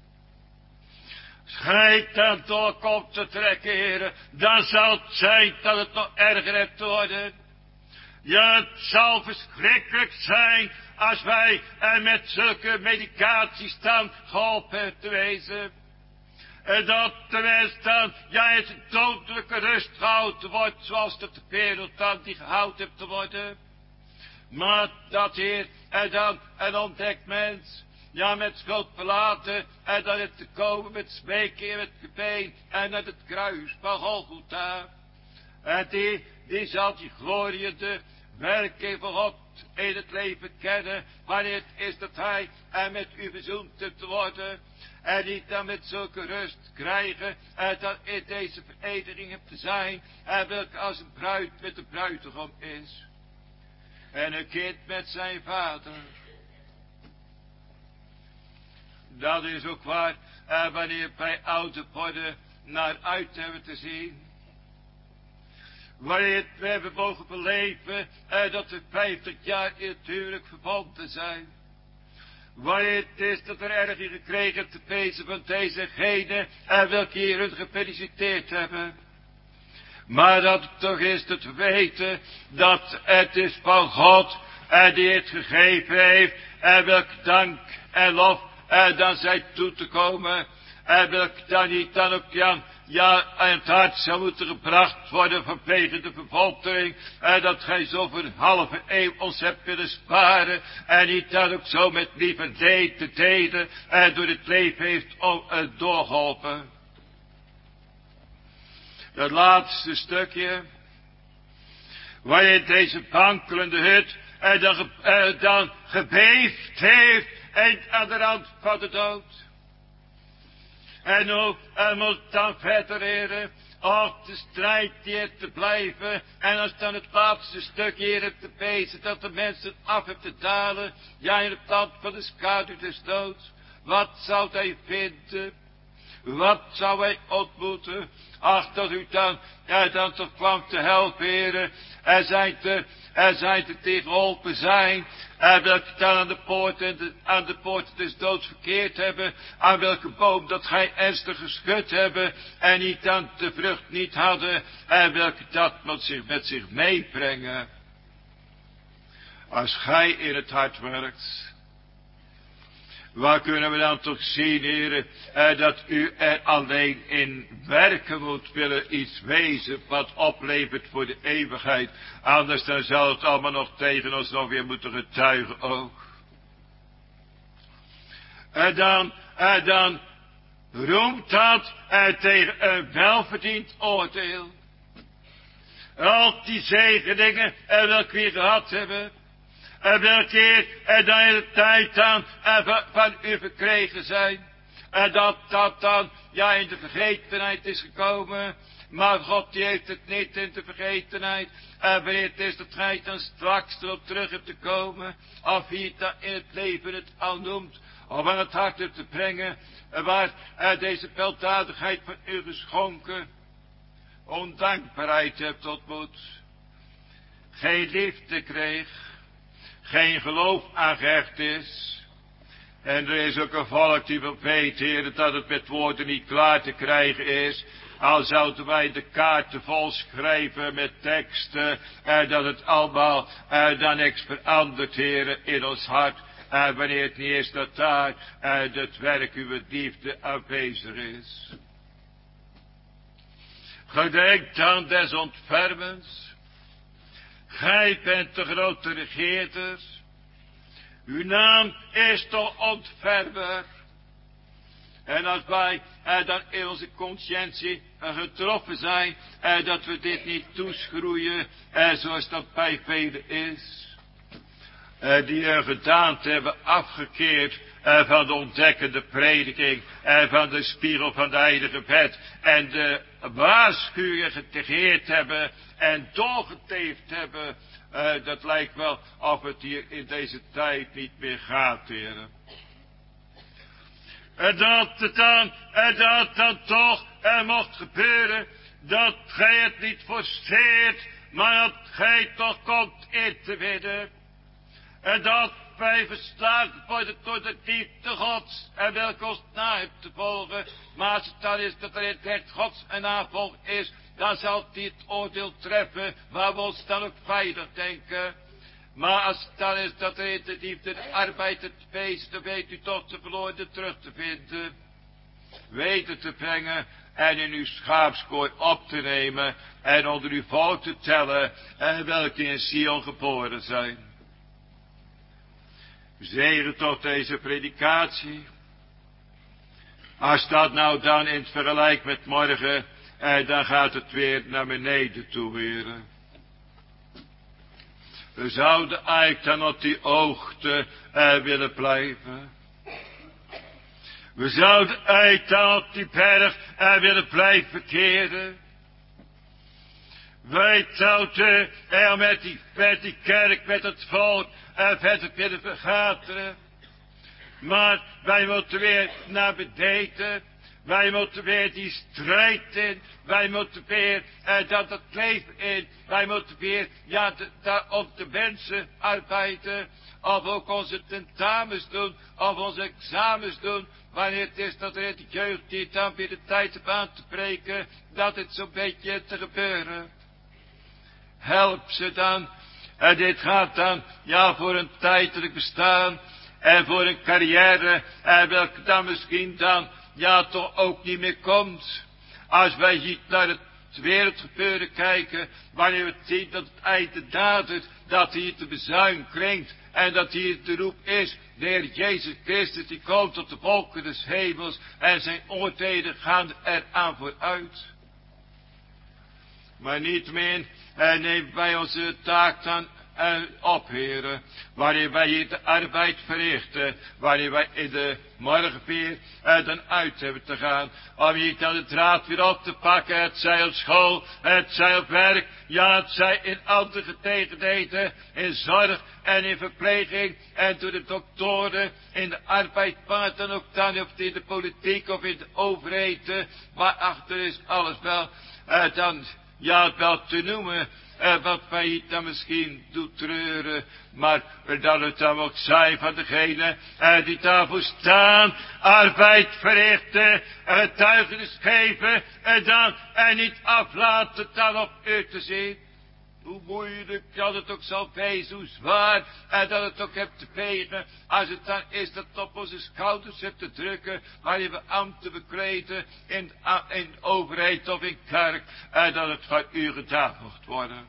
Schijt dan door komt te trekken, heren, dan zal het zijn dat het nog erger hebt te worden. Ja, het zal verschrikkelijk zijn als wij er met zulke medicaties dan geholpen hebben te wezen. En dat de mens dan, ja, in zijn dodelijke rust gehouden wordt, zoals dat de wereld dan die gehouden hebt te worden. Maar dat Heer, en dan een ontdekt mens, ja, met schuld verlaten, en dan het te komen met smeken in het gebeen, en met het kruis van Golgotha. En die, die zal die gloriëde werking van God in het leven kennen, wanneer het is dat hij en met u verzoend hebt te worden, en niet dan met zulke rust krijgen, en dan in deze vereniging hebt te zijn, en welke als een bruid met de bruidegom is. En een kind met zijn vader. Dat is ook waar, en wanneer wij oude worden naar uit hebben te zien. Wanneer we hebben mogen beleven, en dat we vijftig jaar in het huwelijk verbonden zijn. Wanneer het is dat er erg in gekregen te wezen van dezegene, en welke hier hun gefeliciteerd hebben. Maar dat het toch is dat we weten, dat het is van God, en die het gegeven heeft, en welk dank en lof, en dan zij toe te komen, en welk dan niet dan ook Jan, ja, aan het hart zou moeten gebracht worden vanwege de vervolging, en dat gij zo voor een halve eeuw ons hebt willen sparen, en niet dan ook zo met lieve deed te deden, en door het leven heeft uh, doorgeholpen. Dat laatste stukje, waar je deze wankelende hut, en dan, ge, uh, dan gebeefd heeft, en aan de rand van de dood. En ook, en moet dan verder leren, op de strijd hier te blijven. En als dan het laatste stuk hier hebt te pezen, dat de mensen af hebt te dalen, ja in het land van de schaduw des doods. Wat zou hij vinden? Wat zou hij ontmoeten? Ach, dat u dan, ja, dan toch kwam te helpen, heren. Er zijn te, er zijn te tegenholpen zijn. En welke dan aan de poort en de, aan de poort des doods verkeerd hebben. Aan welke boom dat gij ernstig geschud hebben. En niet dan de vrucht niet hadden. En welke dat moet zich met zich meebrengen. Als gij in het hart werkt. Waar kunnen we dan toch zien, heren, eh, dat u er alleen in werken moet, willen iets wezen wat oplevert voor de eeuwigheid. Anders dan zou het allemaal nog tegen ons nog weer moeten getuigen ook. En dan, en dan roemt dat eh, tegen een welverdiend oordeel. Al die zegeningen en welke we gehad hebben. En welke keer en dan in de tijd dan en van u verkregen zijn. En dat dat dan ja in de vergetenheid is gekomen. Maar God die heeft het niet in de vergetenheid. En wanneer het is dat gij dan straks erop terug hebt te komen. Of wie het dan in het leven het al noemt. Om aan het hart te brengen. Waar er deze weldadigheid van u geschonken. Ondankbaarheid hebt ontmoet. Geen liefde kreeg. Geen geloof aangehecht is. En er is ook een volk die wel weet, Heer, dat het met woorden niet klaar te krijgen is. Al zouden wij de kaarten vol schrijven met teksten. En dat het allemaal en dan niks verandert, Heer, in ons hart. En wanneer het niet is dat daar en het werk uw liefde aanwezig is. Gedenk dan des ontfermens. Gij bent de grote regeerder. Uw naam is toch ontfermer. En als wij eh, dan in onze conscientie eh, getroffen zijn, eh, dat we dit niet toeschroeien, eh, zoals dat bij velen is. Eh, die hun gedaante hebben afgekeerd eh, van de ontdekkende prediking, en van de spiegel van de heilige wet, en de waarschuwingen getegeerd hebben, en doorgeteefd hebben, uh, dat lijkt wel of het hier in deze tijd niet meer gaat, heren. En dat het dan, en dat dan toch er mocht gebeuren, dat gij het niet forceert, maar dat gij toch komt in te bidden. En dat wij verslagen worden door de liefde Gods, en welke ons na hebt te volgen. Maar als het dan is dat er in het hart Gods een navolg is, dan zal die het oordeel treffen, waar we ons dan ook veilig denken. Maar als het dan is dat er in de liefde de arbeid het feest, dan weet u toch de verloren terug te vinden. Weten te brengen en in uw schaapskooi op te nemen en onder uw volk te tellen, en welke in Sion geboren zijn. Zegen tot deze predikatie. Als dat nou dan in het vergelijk met morgen, eh, dan gaat het weer naar beneden toe, heren. We zouden eigenlijk dan op die hoogte eh, willen blijven. We zouden eigenlijk dan op die berg eh, willen blijven keren. Wij zouden er met die, met die kerk, met het volk en verder willen vergaderen. Maar wij moeten weer naar beneden. Wij moeten weer die strijd in. Wij moeten weer eh, dat het leven in. Wij moeten weer ja, de, daar op de mensen arbeiden. Of ook onze tentamens doen. Of onze examens doen. Wanneer het is dat er de jeugd die dan weer de tijd op aan te breken. Dat het zo'n beetje te gebeuren. Help ze dan. En dit gaat dan ja voor een tijdelijk bestaan. En voor een carrière. En welke dan misschien dan ja toch ook niet meer komt. Als wij hier naar het wereldgebeuren kijken. Wanneer we zien dat het einde nadert. Dat hier de bezuin klinkt. En dat hier de roep is. De Heer Jezus Christus die komt tot de volken des hemels. En zijn oordelen gaan eraan vooruit. Maar niet meer. En neemt wij onze taak dan uh, op, heren. Wanneer wij hier de arbeid verrichten. Wanneer wij in de morgen weer uh, dan uit hebben te gaan. Om hier dan de draad weer op te pakken. Het zij op school, het zij op werk. Ja, het zij in andere gelegenheden. In zorg en in verpleging. En door de doktoren. In de arbeid, maar dan ook dan. Of in de politiek of in de overheden. Waarachter is alles wel. Uh, dan... Ja, het wel te noemen, eh, wat mij dan misschien doet treuren, maar dat het dan ook zijn van degene eh, die daarvoor staan, arbeid verrichten, getuigenis geven, en dan en niet aflaten dan op u te zien. Hoe moeilijk dat het ook zal wezen, hoe zwaar en dat het ook hebt te wegen, als het dan is dat het op onze schouders hebt te drukken, wanneer we ambten bekleden in, in overheid of in kerk, en dat het van u gedaan mocht worden.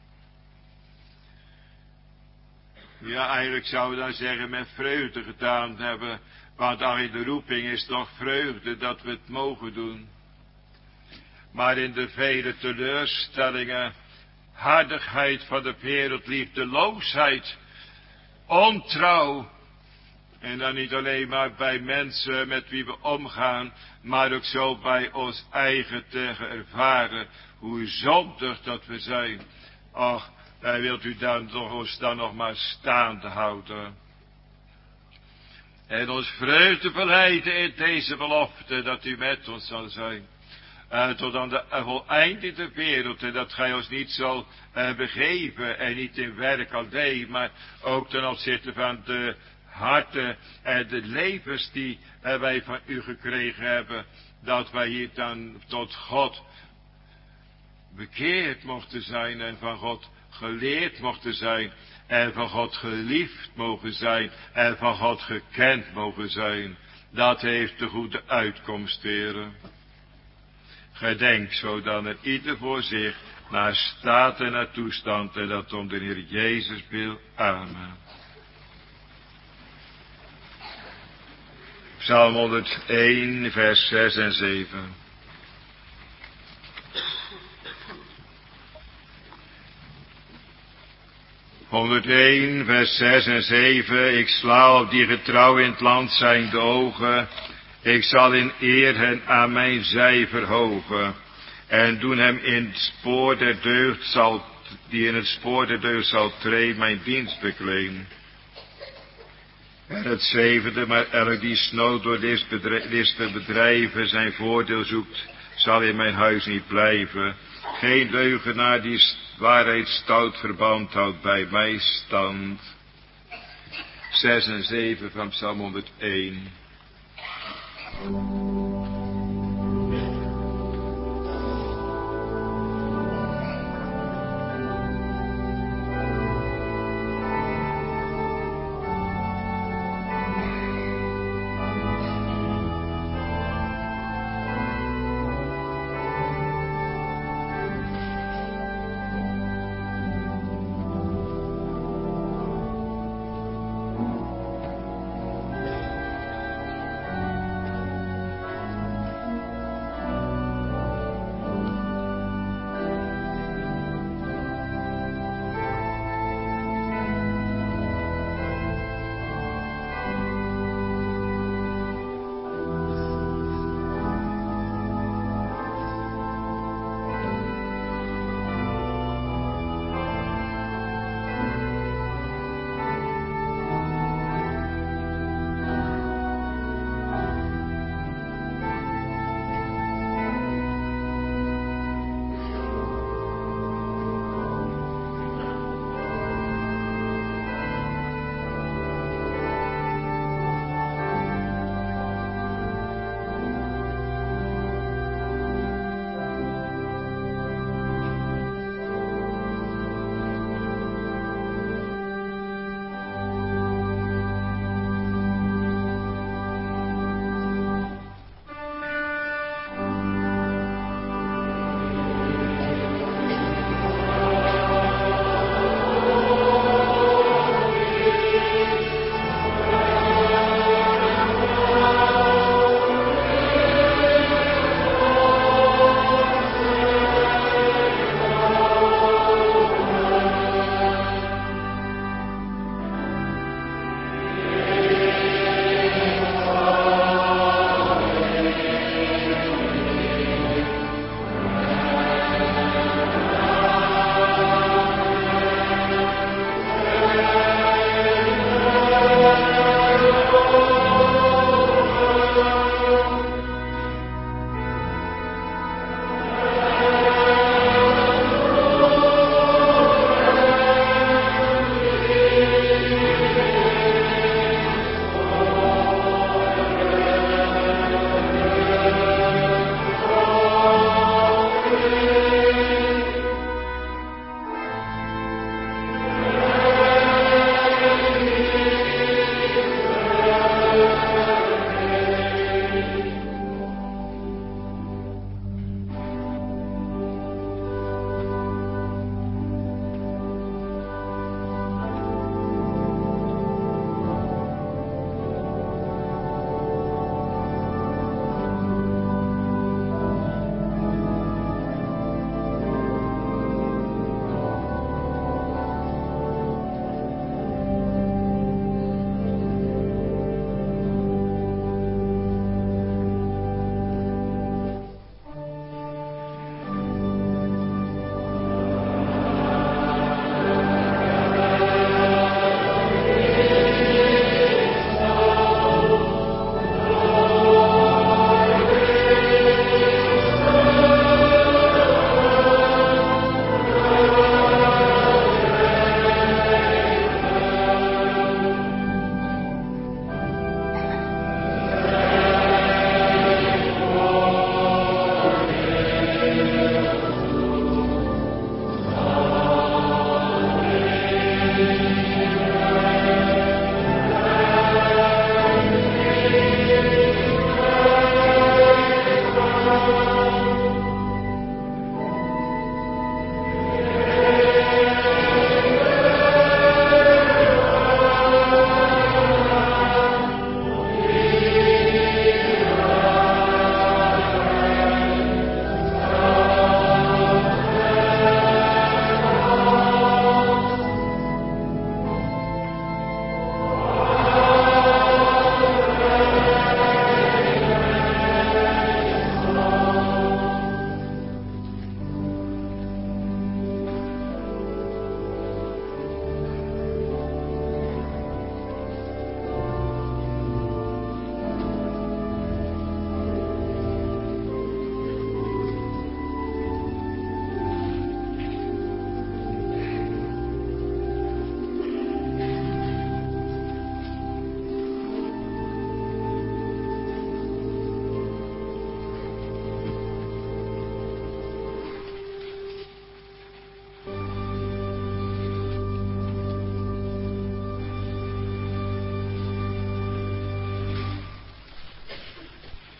Ja, eigenlijk zouden we dan zeggen met vreugde gedaan hebben, want al in de roeping is toch vreugde dat we het mogen doen. Maar in de vele teleurstellingen, hardigheid van de wereld, liefdeloosheid, ontrouw. En dan niet alleen maar bij mensen met wie we omgaan, maar ook zo bij ons eigen te ervaren hoe zondig dat we zijn. Och, daar wilt u dan toch ons dan nog maar staande houden. En ons vreugde beleiden in deze belofte dat u met ons zal zijn. Uh, tot aan de uh, voleindende wereld. En dat gij ons niet zal uh, begeven. En niet in werk alleen. Maar ook ten opzichte van de harten en de levens die uh, wij van u gekregen hebben. Dat wij hier dan tot God bekeerd mochten zijn. En van God geleerd mochten zijn. En van God geliefd mogen zijn. En van God gekend mogen zijn. Dat heeft de goede uitkomst, heren. Gedenk zo dan er ieder voor zich naar staat en naar toestand en dat om de Heer Jezus wil. Amen. Psalm honderdéén, vers zes en zeven. honderdéén, vers zes en zeven. Ik sla op die getrouw in het land zijn de ogen. Ik zal in eer hen aan mijn zij verhogen. En doen hem in het spoor der deugd zal, die in het spoor der deugd zal treden, mijn dienst bekleen. En het zevende, maar elk die snood door listen bedrijven zijn voordeel zoekt, zal in mijn huis niet blijven. Geen leugenaar die waarheid stout verband houdt bij mij stand. Zes en zeven van Psalm honderdéén.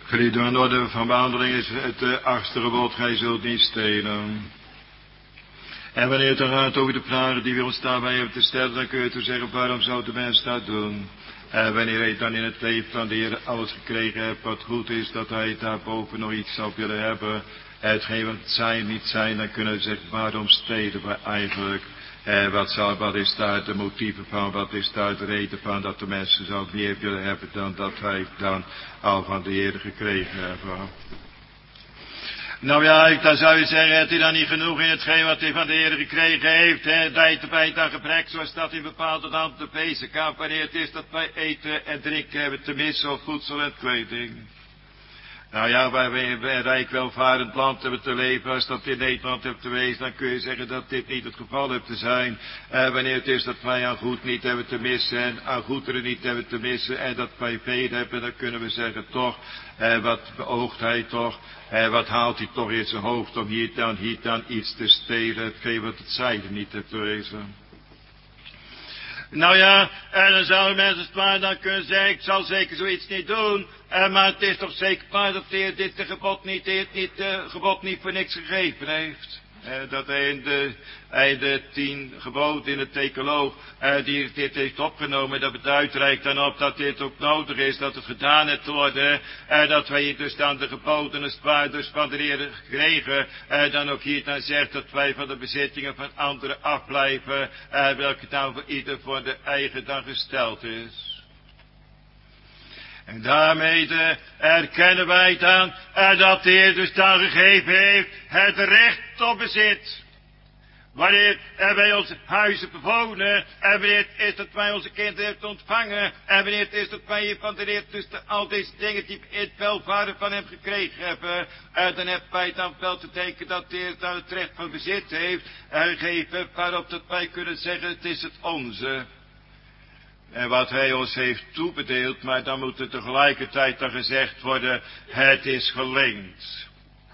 Geliefde, aan de orde van behandeling is het uh, achtste gebod, gij zult niet stelen. En wanneer het dan gaat over de vragen die we ons daarbij hebben te stellen, dan kun je toch zeggen, waarom zou de mens dat doen? En wanneer je dan in het leven van de Heer alles gekregen hebt wat goed is, dat hij daarboven nog iets zou willen hebben, hetgeen wat zijn niet zijn, dan kunnen we zeggen, waarom stelen we eigenlijk? En wat, zou, wat is daar de motieven van, wat is daar de reden van dat de mensen zo meer willen hebben dan dat wij dan al van de Heer gekregen hebben? Nou ja, dan zou je zeggen, heeft hij dan niet genoeg in hetgeen wat hij van de Heer gekregen heeft, hè, tijd bij het aan gebrek, zoals dat in bepaalde landen de feesten kan, wanneer het is dat wij eten en drinken hebben te missen of voedsel en kleding. Nou ja, waar wij in een rijk welvarend land hebben te leven, als dat in Nederland hebt te wezen, dan kun je zeggen dat dit niet het geval heeft te zijn. Eh, wanneer het is dat wij aan goed niet hebben te missen en aan goederen niet hebben te missen en dat wij veel hebben, dan kunnen we zeggen toch, eh, wat beoogt hij toch, eh, wat haalt hij toch in zijn hoofd om hier dan, hier dan iets te stelen, hetgeen wat het zijde niet heeft te wezen. Nou ja, en dan zouden mensen het maar dan kunnen zeggen, ik zal zeker zoiets niet doen. Eh, maar het is toch zeker maar dat de Heer dit de gebod niet, dit niet, uh, gebod niet voor niks gegeven heeft. Eh, dat hij in de, hij de tien geboden in het decaloog, eh, die dit heeft opgenomen, dat beduidt er dan op dat dit ook nodig is, dat het gedaan heeft worden, eh, dat wij hier dus dan de geboden als het ware dus van de Heer gekregen, eh, dan ook hier dan zegt dat wij van de bezittingen van anderen afblijven, eh, welke dan voor ieder voor de eigen dan gesteld is. En daarmee de, erkennen wij dan uh, dat de Heer dus dan gegeven heeft het recht op bezit. Wanneer uh, wij onze huizen bewonen, en wanneer het is dat wij onze kinderen hebben ontvangen, en wanneer het is dat wij hier van de Heer dus de, al deze dingen die we in het welvaren van hem gekregen hebben, uh, dan hebben wij dan wel te denken dat de Heer dan het recht van bezit heeft uh, gegeven, waarop dat wij kunnen zeggen het is het onze. En wat hij ons heeft toebedeeld, maar dan moet er tegelijkertijd dan gezegd worden, het is geleend.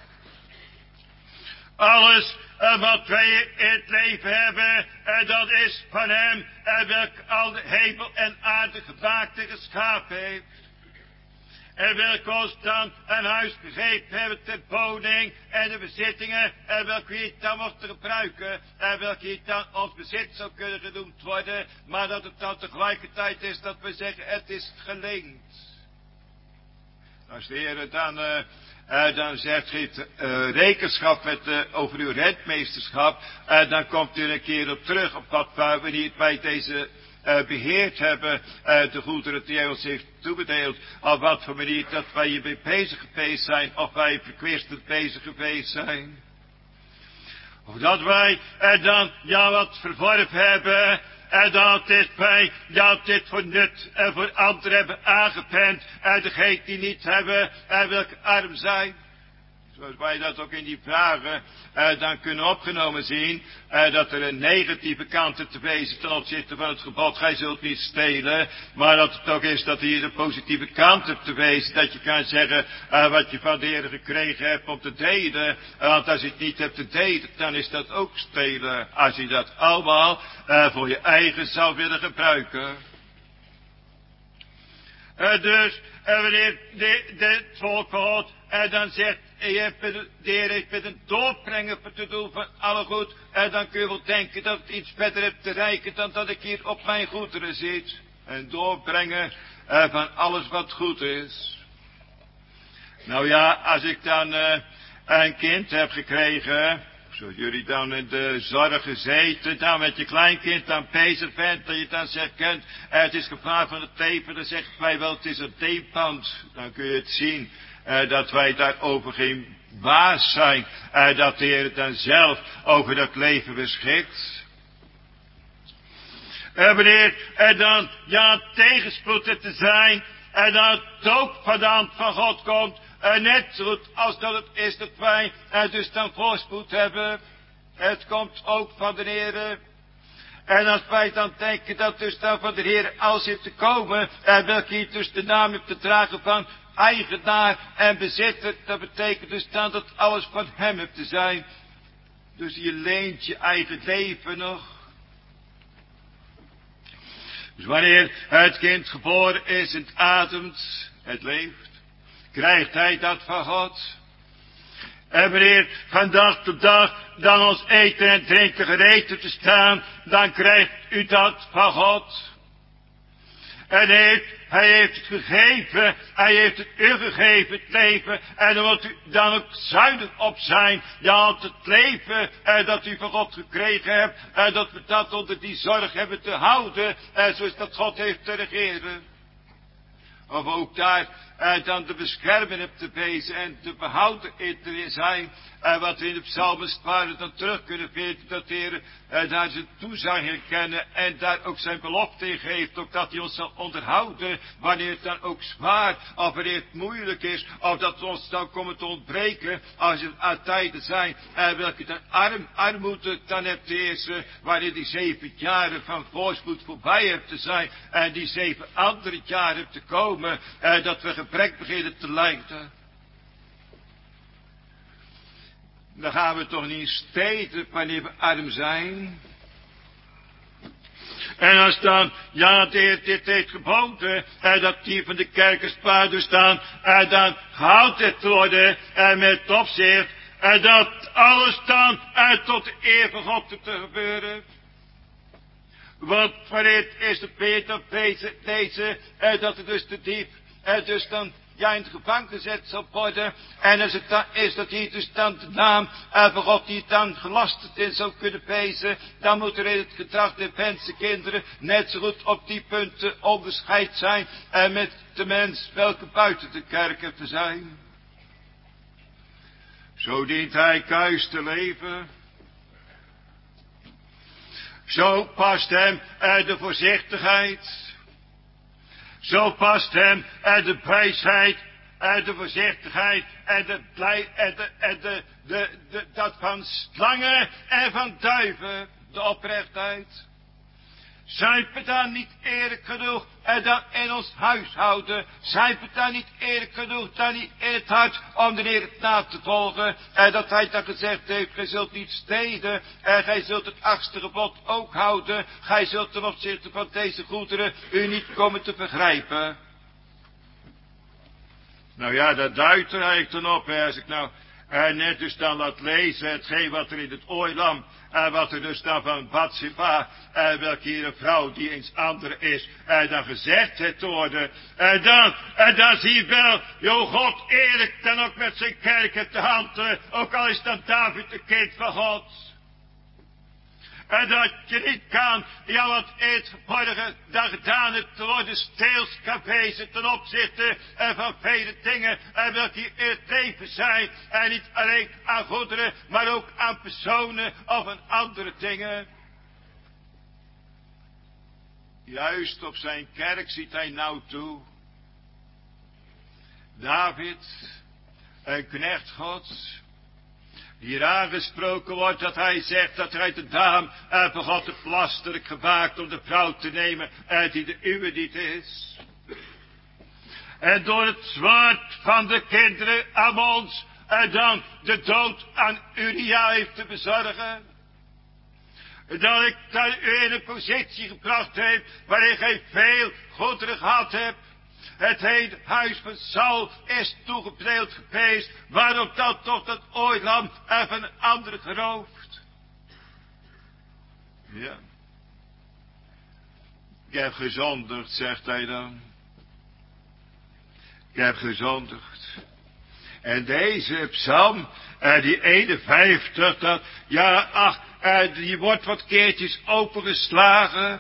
Alles uh, wat wij in het leven hebben, uh, dat is van hem, en uh, welke al de hemel en aarde gemaakt en geschapen heeft. En welke ons dan een huis gegeven hebben ter woning en de bezittingen, en welke we dan mochten gebruiken, en welke hier dan ons bezit zou kunnen genoemd worden, maar dat het dan tegelijkertijd is dat we zeggen, het is geleend. Als de Heer dan, uh, uh, dan zegt, geeft uh, rekenschap met, uh, over uw rentmeesterschap, uh, dan komt u een keer op terug op wat we niet bij deze Uh, beheerd hebben, uh, de goederen die hij ons heeft toebedeeld, op wat voor manier dat wij hiermee bezig geweest zijn, of wij verkwistend bezig geweest zijn. Of dat wij uh, dan, ja, wat verworven hebben, en dat dit wij, ja, dit voor nut en voor anderen hebben aangepend, en degenen die niet hebben, en welke arm zijn. Zoals wij dat ook in die vragen uh, dan kunnen opgenomen zien, uh, dat er een negatieve kant is te wezen ten opzichte van het gebod, gij zult niet stelen, maar dat het ook is dat hier een positieve kant is te wezen, dat je kan zeggen, uh, wat je van de Heer gekregen hebt om te delen, uh, want als je het niet hebt te delen, dan is dat ook stelen, als je dat allemaal uh, voor je eigen zou willen gebruiken. Uh, dus, uh, wanneer de, de, het volk hoort, en uh, dan zegt, je hebt de Heer heeft met een doorbrengen te doen van alle goed, en dan kun je wel denken dat het iets verder hebt te reiken dan dat ik hier op mijn goederen zit. En doorbrengen uh, van alles wat goed is. Nou ja, als ik dan uh, een kind heb gekregen, zoals jullie dan in de zorg gezeten, dan met je kleinkind dan bezig bent, dat je dan zegt, kent, het is gevaar van het leven, dan zeggen wij wel, het is een theepand. Dan kun je het zien, uh, dat wij daarover geen baas zijn, uh, dat de Heer dan zelf over dat leven beschikt. Uh, wanneer er dan, ja, tegenspoed er te zijn, en dat het ook van de hand van God komt, Uh, net zo goed als dat het is dat wij uh, dus dan voorspoed hebben. Het komt ook van de Heer. En als wij dan denken dat dus dan van de Heer alles heeft te komen, en welke hier dus de naam heeft te dragen van eigenaar en bezitter, dat betekent dus dan dat alles van hem heeft te zijn. Dus je leent je eigen leven nog. Dus wanneer het kind geboren is en het ademt, het leeft. krijgt hij dat van God. En wanneer van dag tot dag dan ons eten en drinken gereed te staan, dan krijgt u dat van God. En hij heeft, hij heeft het gegeven, hij heeft het u gegeven, het leven. En dan moet u dan ook zuinig op zijn. Ja, het leven eh, dat u van God gekregen hebt. En eh, dat we dat onder die zorg hebben te houden. En zoals dat God heeft te regeren. Of ook daar eh, dan te beschermen hebt te wezen en te behouden in te zijn. En wat we in de psalmen sparen dan terug kunnen vinden, dat de Heer eh, daar zijn toezegging kennen en daar ook zijn belofte in geeft, ook dat hij ons zal onderhouden, wanneer het dan ook zwaar, of wanneer het moeilijk is, of dat we ons dan komen te ontbreken, als er aan tijden zijn, en welke dan arm, armoede dan hebt te eerste, wanneer die zeven jaren van voorspoed voorbij hebt te zijn, en die zeven andere jaren hebt te komen, en dat we gebrek beginnen te lijden. Dan gaan we toch niet steden wanneer we arm zijn. En als dan, ja, de Heer dit heeft geboden, en dat die van de kerkerspaarden staan, en dan gehouden het worden, en met opzicht, en dat alles dan, en tot de eer van God te gebeuren. Want wanneer het is de Peter deze, deze, en dat het dus de diep, en dus dan ja in het gevangen gezet zal worden. En als het dan is dat hij dus dan de naam uh, van God die het dan gelasterd in zou kunnen wezen, dan moet er in het gedrag der mensenkinderen net zo goed op die punten onderscheid zijn en uh, met de mens welke buiten de kerk te zijn. Zo dient hij kuis te leven. Zo past hem uh, de voorzichtigheid. Zo past hem en de wijsheid en de voorzichtigheid en de blij en de, en de, de, de, dat van slangen en van duiven, de oprechtheid. Zijn we dan niet eerlijk genoeg en dan in ons huishouden? Zijn we dan niet eerlijk genoeg dan niet in het hart om de Heer na te volgen? En dat hij dan gezegd heeft, gij zult niet stelen en gij zult het achtste gebod ook houden. Gij zult ten opzichte van deze goederen u niet komen te vergrijpen. Nou ja, dat duidt er eigenlijk dan op. Hè. Als ik nou en net dus dan laat lezen hetgeen wat er in het ooilam, en wat er dus dan van Bathsheba, en welke hier een vrouw die eens andere is, en dan gezegd het worden. En dan, en dan zie je wel, joh God eerlijk dan ook met zijn kerk te handen, ook al is dan David de kind van God. En dat je niet kan, ja wat het morgen dan gedaan hebt, te worden steels kan wezen ten opzichte van vele dingen en welke in het leven zijn. En niet alleen aan goederen, maar ook aan personen of aan andere dingen. Juist op zijn kerk ziet hij nou toe. David, een knecht Gods, die hier aangesproken wordt dat hij zegt dat hij de dame en van God het lasterlijk gemaakt om de vrouw te nemen en die de uwe niet is. En door het zwaard van de kinderen Ammons en dan de dood aan Uria heeft te bezorgen. Dat ik dat u in een positie gebracht heeft waarin gij veel goederen gehad hebt. Het hele huis van Saul is toegepreeld geweest, waarop dat toch dat ooilam en van een andere geroofd. Ja. Ik heb gezondigd, zegt hij dan. Ik heb gezondigd. En deze psalm, eh, die eenenvijftig, dat, ja, ach, eh, die wordt wat keertjes opengeslagen.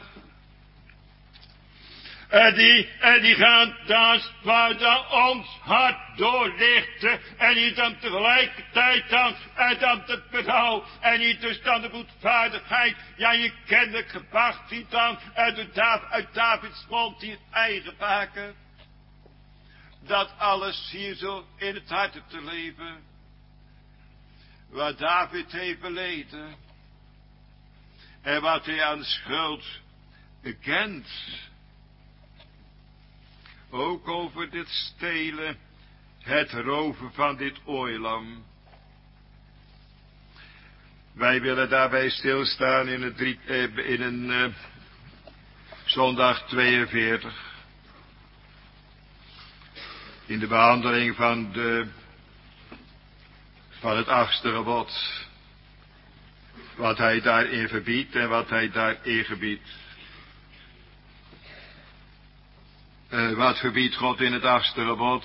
En die, en die gaan dan, waar dan ons hart doorlichten. En die dan tegelijkertijd dan, en dan het berouw. En die dus dan de boetvaardigheid. Ja, je kennelijk gebracht die dan, en de Dav, uit Davids mond die het eigen maken. Dat alles hier zo in het hart te leven. Wat David heeft beleden. En wat hij aan schuld kent. Ook over dit stelen, het roven van dit ooilam. Wij willen daarbij stilstaan in, het drie, eh, in een uh, zondag tweeënveertig. in de behandeling van, de, van het achtste gebod. Wat hij daarin verbiedt en wat hij daarin gebiedt. Uh, wat verbiedt God in het achtste gebod?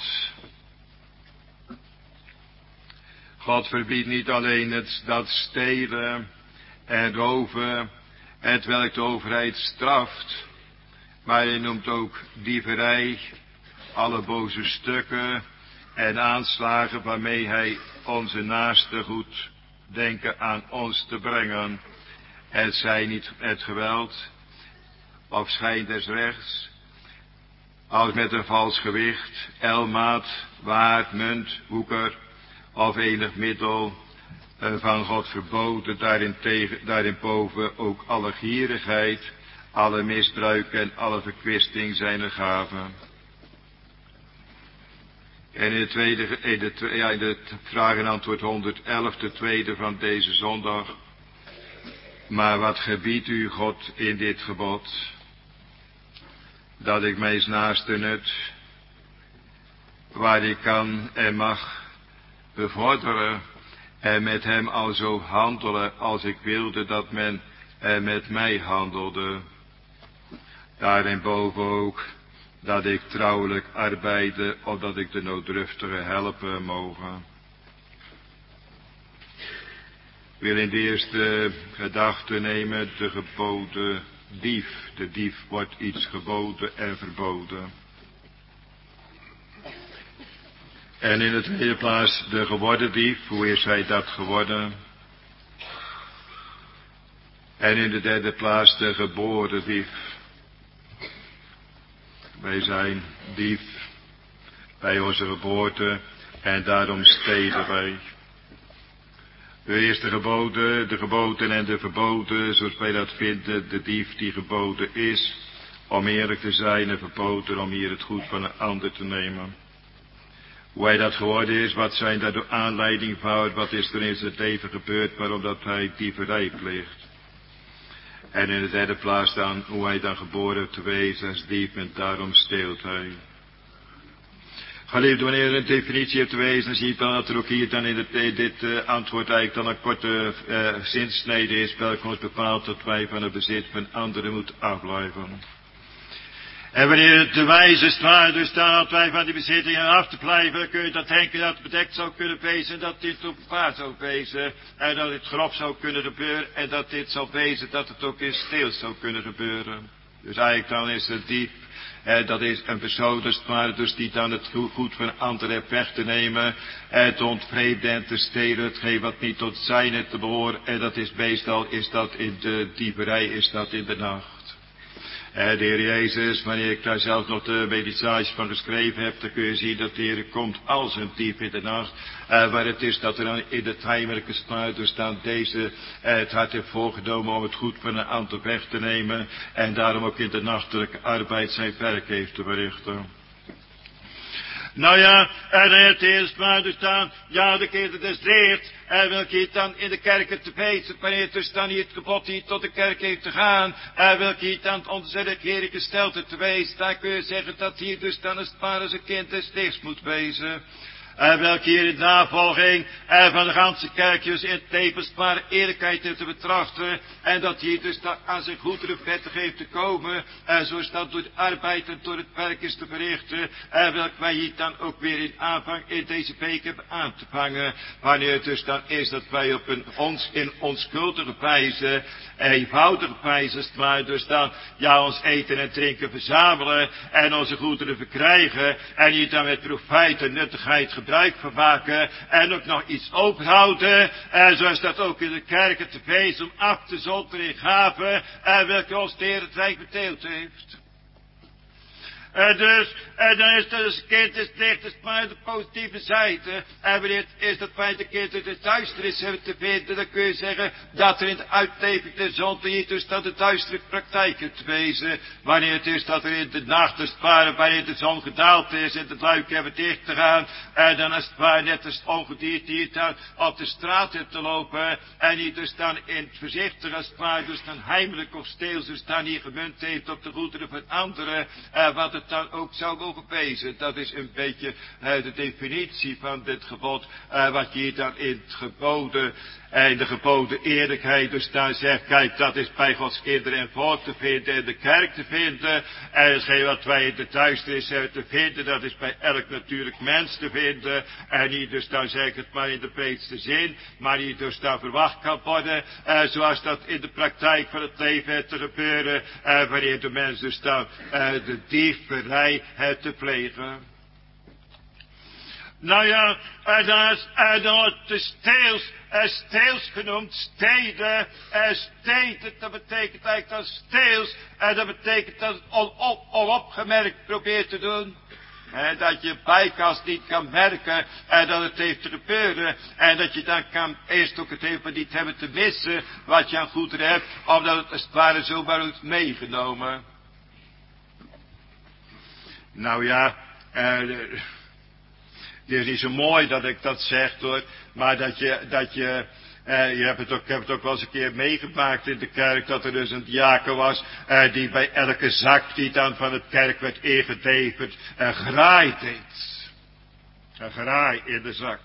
God verbiedt niet alleen het, dat stelen en roven, het welk de overheid straft, maar hij noemt ook dieverij, alle boze stukken en aanslagen waarmee hij onze naaste goed denken aan ons te brengen. Het zij niet het geweld of schijn des rechts, als met een vals gewicht, elmaat, waard, munt, woeker of enig middel uh, van God verboden, daarin, tegen, daarin boven ook alle gierigheid, alle misbruik en alle verkwisting zijner gaven. En in de tweede, in de, ja, in de vraag en antwoord honderdelf, de tweede van deze zondag. Maar wat gebiedt u God in dit gebod? Dat ik mijns naaste nut, waar ik kan en mag, bevorderen en met hem al zo handelen als ik wilde dat men er met mij handelde. Daarin boven ook dat ik trouwelijk arbeide, opdat ik de nooddruftige helpen mogen. Ik wil in de eerste gedachte nemen de geboden dief. De dief wordt iets geboden en verboden. En in de tweede plaats de geworden dief. Hoe is hij dat geworden? En in de derde plaats de geboren dief. Wij zijn dief bij onze geboorte en daarom stelen wij. De eerste geboden, de geboden en de verboden, zoals wij dat vinden, de dief die geboden is, om eerlijk te zijn en verboden om hier het goed van een ander te nemen. Hoe hij dat geworden is, wat zijn daar de aanleiding voor, wat is er in zijn leven gebeurd, waarom dat hij dieverij pleegt. En in de derde plaats dan, hoe hij dan geboren te wezen als dief en daarom steelt hij. Geliefd, wanneer er een definitie heeft te wezen, dan zie je dan dat er ook hier dan in dit, dit uh, antwoord eigenlijk dan een korte uh, zinsnede is, welke ons bepaalt dat wij van het bezit van anderen moeten afblijven. En wanneer het de wijze zwaar dus staat dat wij van die bezittingen af te blijven, kun je dat denken dat het bedekt zou kunnen wezen, dat dit openbaar zou wezen, en dat dit grof zou kunnen gebeuren, en dat dit zou wezen, dat het ook in stil zou kunnen gebeuren. Dus eigenlijk dan is het diep. Eh, dat is een persoon, dus, maar, dus die dan het goed van een ander heeft weg te nemen, eh, te ontvreemden en te stelen, hetgeen wat niet tot zijne te behoren, en dat is meestal, is dat in de dieverij, is dat in de nacht. Eh, de Heer Jezus, wanneer ik daar zelf nog de meditatie van geschreven heb, dan kun je zien dat de Heer komt als een dief in de nacht, eh, waar het is dat er dan in het heimelijke spuiten staan deze eh, het hart heeft voorgenomen om het goed van een ander weg te nemen, en daarom ook in de nachtelijke arbeid zijn werk heeft te verrichten. Nou ja, en in het eerste maar dus dan, ja, de keer dat is leert, en wil je dan in de kerken te wezen, wanneer dus dan niet het gebod hier tot de kerk heeft te gaan, en wil je dan onze regering gesteld te wezen, dan kun je zeggen dat hier dus dan als het maar als een kind des lichts moet wezen. En welke hier in navolging en van de ganse kerkjes in tevens maar eerlijkheid te betrachten. En dat hier dus dat aan zijn goederen vettig heeft te komen. En zoals dat door de arbeid en door het werk is te verrichten. En welk wij hier dan ook weer in aanvang in deze week hebben aan te vangen. Wanneer het dus dan is dat wij op een ons in onschuldige wijze, eenvoudige wijze, maar dus dan ja ons eten en drinken verzamelen. En onze goederen verkrijgen. En hier dan met profijt en nuttigheid gebruik van maken en ook nog iets overhouden, en zoals dat ook in de kerken te wezen om af te zonderen in gaven, en welke ons de Heer het rijk beteeld heeft. En dus, en dan is het dus een kind is licht, is maar de positieve zijde. En wanneer het is dat wij de kind in de duisternis hebben te vinden, dan kun je zeggen dat er in de uitleving de zonde hier dus dat de duistere praktijk te wezen. Wanneer het is dat er in de nacht is het ware, wanneer de zon gedaald is en het luik hebben dicht te gaan. En dan is het ware net als het ongedierte hier dan op de straat hebt te lopen. En hier dus dan in het voorzichtig als het ware dus dan heimelijk of steels dus dan hier gemunt heeft op de goederen van anderen. Uh, wat het het dan ook zou mogen wezen. Dat is een beetje uh, de definitie van dit gebod, uh, wat je hier dan in het geboden en de geboden eerlijkheid dus daar zegt, kijk, dat is bij Gods kinderen en volk te vinden, in de kerk te vinden, en hetgeen wat wij in de duisternis hebben te vinden, dat is bij elk natuurlijk mens te vinden, en niet dus dan zeg ik het maar in de breedste zin, maar niet dus dan verwacht kan worden, uh, zoals dat in de praktijk van het leven heeft te gebeuren, uh, wanneer de mens dus dan uh, de dieverij heeft te plegen. Nou ja, en dan is, en dan wordt de steels, en steels genoemd, steden, en steden, dat betekent eigenlijk dan steels, en dat betekent dat het onop, onopgemerkt probeert te doen. En dat je bijkans niet kan merken, en dat het heeft te gebeuren, en dat je dan kan eerst ook het even niet hebben te missen, wat je aan goederen hebt, omdat het als het ware zomaar wordt meegenomen. Nou ja, eh... Het is niet zo mooi dat ik dat zeg hoor, maar dat je, dat je, eh, je hebt het ook, ik heb het ook wel eens een keer meegemaakt in de kerk, dat er dus een diaken was, eh, die bij elke zak die dan van het kerk werd ingeleverd, een graai deed. Een graai in de zak.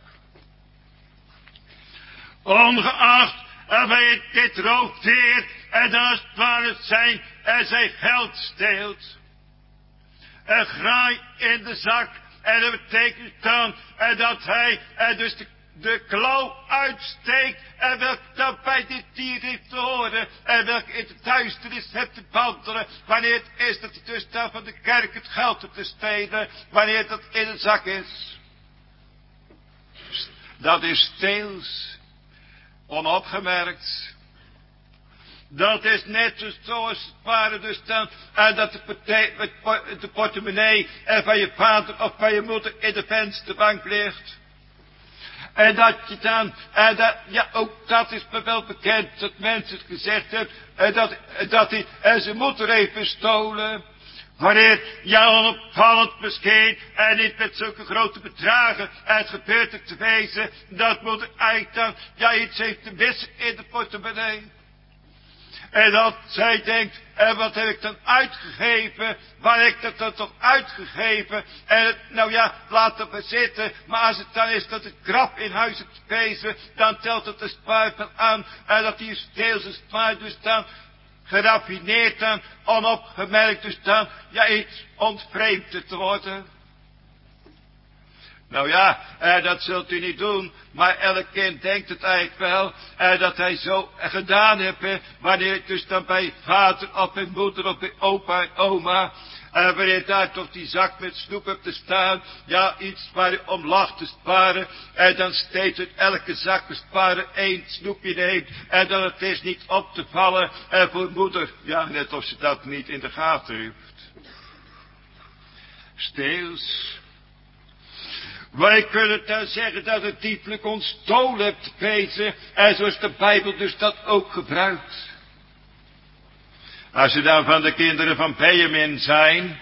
Ongeacht, en bij dit roofdier, en als het ware het zijn, en zijn geld steelt. Een graai in de zak. En dat betekent dan en dat hij en dus de, de klauw uitsteekt. En welk dan bij dit dier heeft te horen. En welk in de duisternis heeft te wandelen. Wanneer het is dat hij dus dan van de kerk het geld hebt te stelen. Wanneer dat in een zak is. Dat is steels. Onopgemerkt. Dat is net zoals het ware dus dan, en dat de, de portemonnee van je vader of van je moeder in de vensterbank ligt. En dat je dan, en dat, ja ook dat is me wel bekend, dat mensen het gezegd hebben, en dat, dat hij en zijn moeder heeft bestolen. Wanneer, ja onopvallend misschien, en niet met zulke grote bedragen, en het gebeurt er te wezen, dat moeder eigenlijk dan, ja iets heeft te missen in de portemonnee. En dat zij denkt, en wat heb ik dan uitgegeven? Waar heb ik dat dan toch uitgegeven? En het, nou ja, laat het maar zitten. Maar als het dan is dat het krap in huis hebt gewezen, dan telt het de spaar van aan. En dat die steels een spaar dus dan geraffineerd dan, onopgemerkt dus dan, ja iets ontvreemd te worden. Nou ja, eh, dat zult u niet doen, maar elk kind denkt het eigenlijk wel, eh, dat hij zo gedaan heeft, eh, wanneer ik dus dan bij vader of bij moeder of bij opa en oma, eh, wanneer daar toch die zak met snoep hebt te staan, ja, iets waar je om lacht te sparen, en dan steeds uit elke zak te sparen één snoepje neemt, en dan het is niet op te vallen, en voor moeder, ja, net of ze dat niet in de gaten heeft. Steels. Wij kunnen dan zeggen dat het diepelijk ontstolen hebt wezen, en zoals de Bijbel dus dat ook gebruikt. Als ze dan van de kinderen van Benjamin zijn,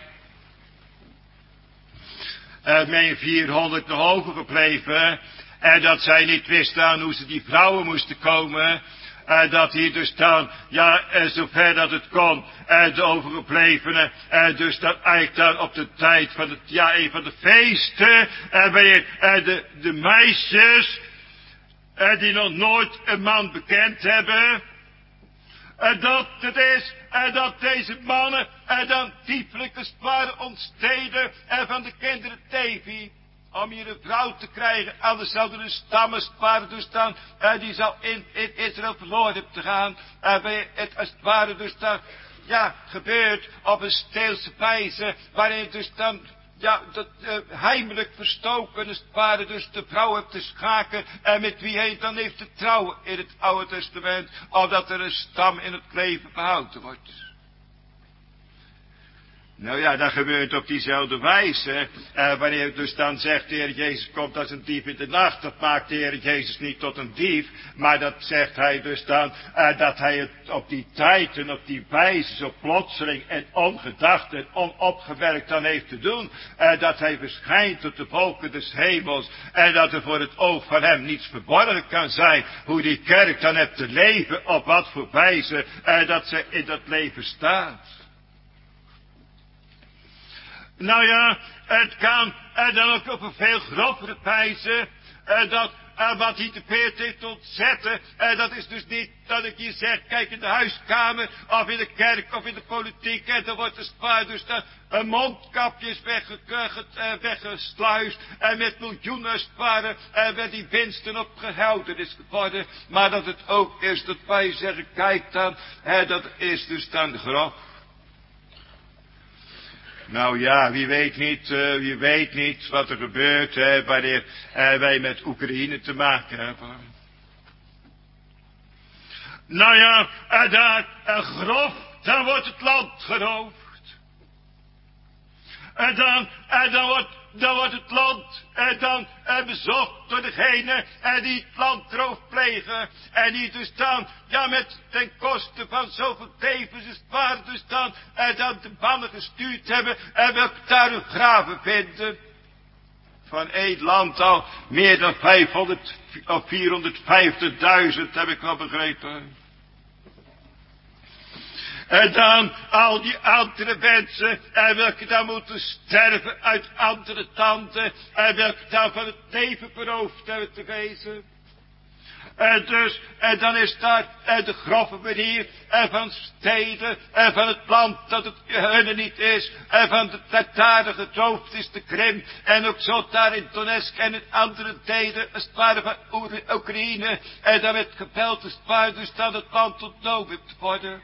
en mijn vierhonderd nog overgebleven, en dat zij niet wisten aan hoe ze die vrouwen moesten komen, en dat hier dus dan, ja, en zover dat het kon, en de overgeblevenen, en dus dan eigenlijk dan op de tijd van het, ja, een van de feesten, en bij je, en de, de meisjes, en die nog nooit een man bekend hebben, en dat het is, en dat deze mannen, en dan diepelijk als het ware ontsteden, en van de kinderen Tevi, om hier een vrouw te krijgen, anders zouden de stammen sparen dus dan, en die zou in, in Israël verloren hebben te gaan, en bij het als het ware dus dan, ja, gebeurt op een steelse wijze, waarin dus dan, ja, dat uh, heimelijk verstoken, als het ware dus de vrouw hebt te schaken, en met wie hij dan heeft te trouwen in het Oude Testament, opdat er een stam in het leven behouden wordt. Nou ja, dat gebeurt op diezelfde wijze. Eh, wanneer het dus dan zegt, de Heer Jezus komt als een dief in de nacht. Dat maakt de Heer Jezus niet tot een dief. Maar dat zegt hij dus dan, eh, dat hij het op die tijd en op die wijze zo plotseling en ongedacht en onopgewerkt dan heeft te doen. Eh, dat hij verschijnt tot de volken des hemels. En dat er voor het oog van hem niets verborgen kan zijn. Hoe die kerk dan heeft te leven, op wat voor wijze eh, dat ze in dat leven staat. Nou ja, het kan en dan ook op een veel grovere wijze en dat en wat hij te peert heeft ontzetten. En dat is dus niet dat ik hier zeg, kijk in de huiskamer of in de kerk of in de politiek. En dan wordt de spaar dus dan een mondkapjes weggesluist. En met miljoenen sparen en met die winsten opgehouden is geworden. Maar dat het ook is dat wij zeggen, kijk dan, hè, dat is dus dan grof. Nou ja, wie weet niet, uh, wie weet niet wat er gebeurt, hè, wanneer uh, wij met Oekraïne te maken hebben. Nou ja, en daar, en grof, dan wordt het land geroofd. En dan, en dan wordt, dan wordt het land, en dan, en bezocht door degene, en die het landroof plegen. En die dus dan, ja, met ten koste van zoveel levensbespaar dus dan, en dan de bannen gestuurd hebben, en welke daar hun graven vinden. Van één land al meer dan vijfhonderd of vierhonderdvijftigduizend, heb ik wel begrepen. En dan al die andere mensen, en welke dan moeten sterven uit andere tanden, en welke dan van het leven beroofd hebben te wezen. En dus, en dan is daar en de grove manier, en van steden, en van het land dat het hunne niet is, en van de Tataren gedoofd is de Krim, en ook zo daar in Donetsk en in andere delen, het sparen van Oekraïne, en dan met gepeld te sparen, dus dat het land ontnomen te worden.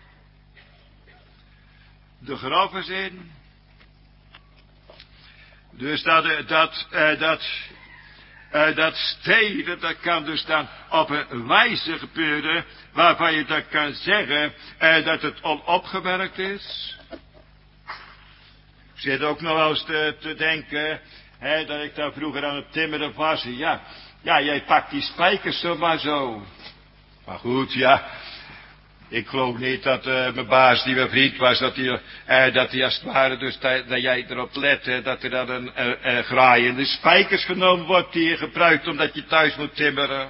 De grove zin. Dus dat, dat, uh, dat, uh, dat steden, dat kan dus dan op een wijze gebeuren, waarvan je dan kan zeggen, uh, dat het onopgemerkt is. Ik zit ook nog wel eens te, te denken, hè, dat ik daar vroeger aan het timmeren was, ja, ja, jij pakt die spijkers zomaar zo. Maar goed, ja. Ik geloof niet dat uh, mijn baas, die mijn vriend was, dat hij, uh, dat hij als het ware, dus dat, dat jij erop let, uh, dat er dan een uh, uh, graaiende spijkers genomen wordt die je gebruikt omdat je thuis moet timmeren.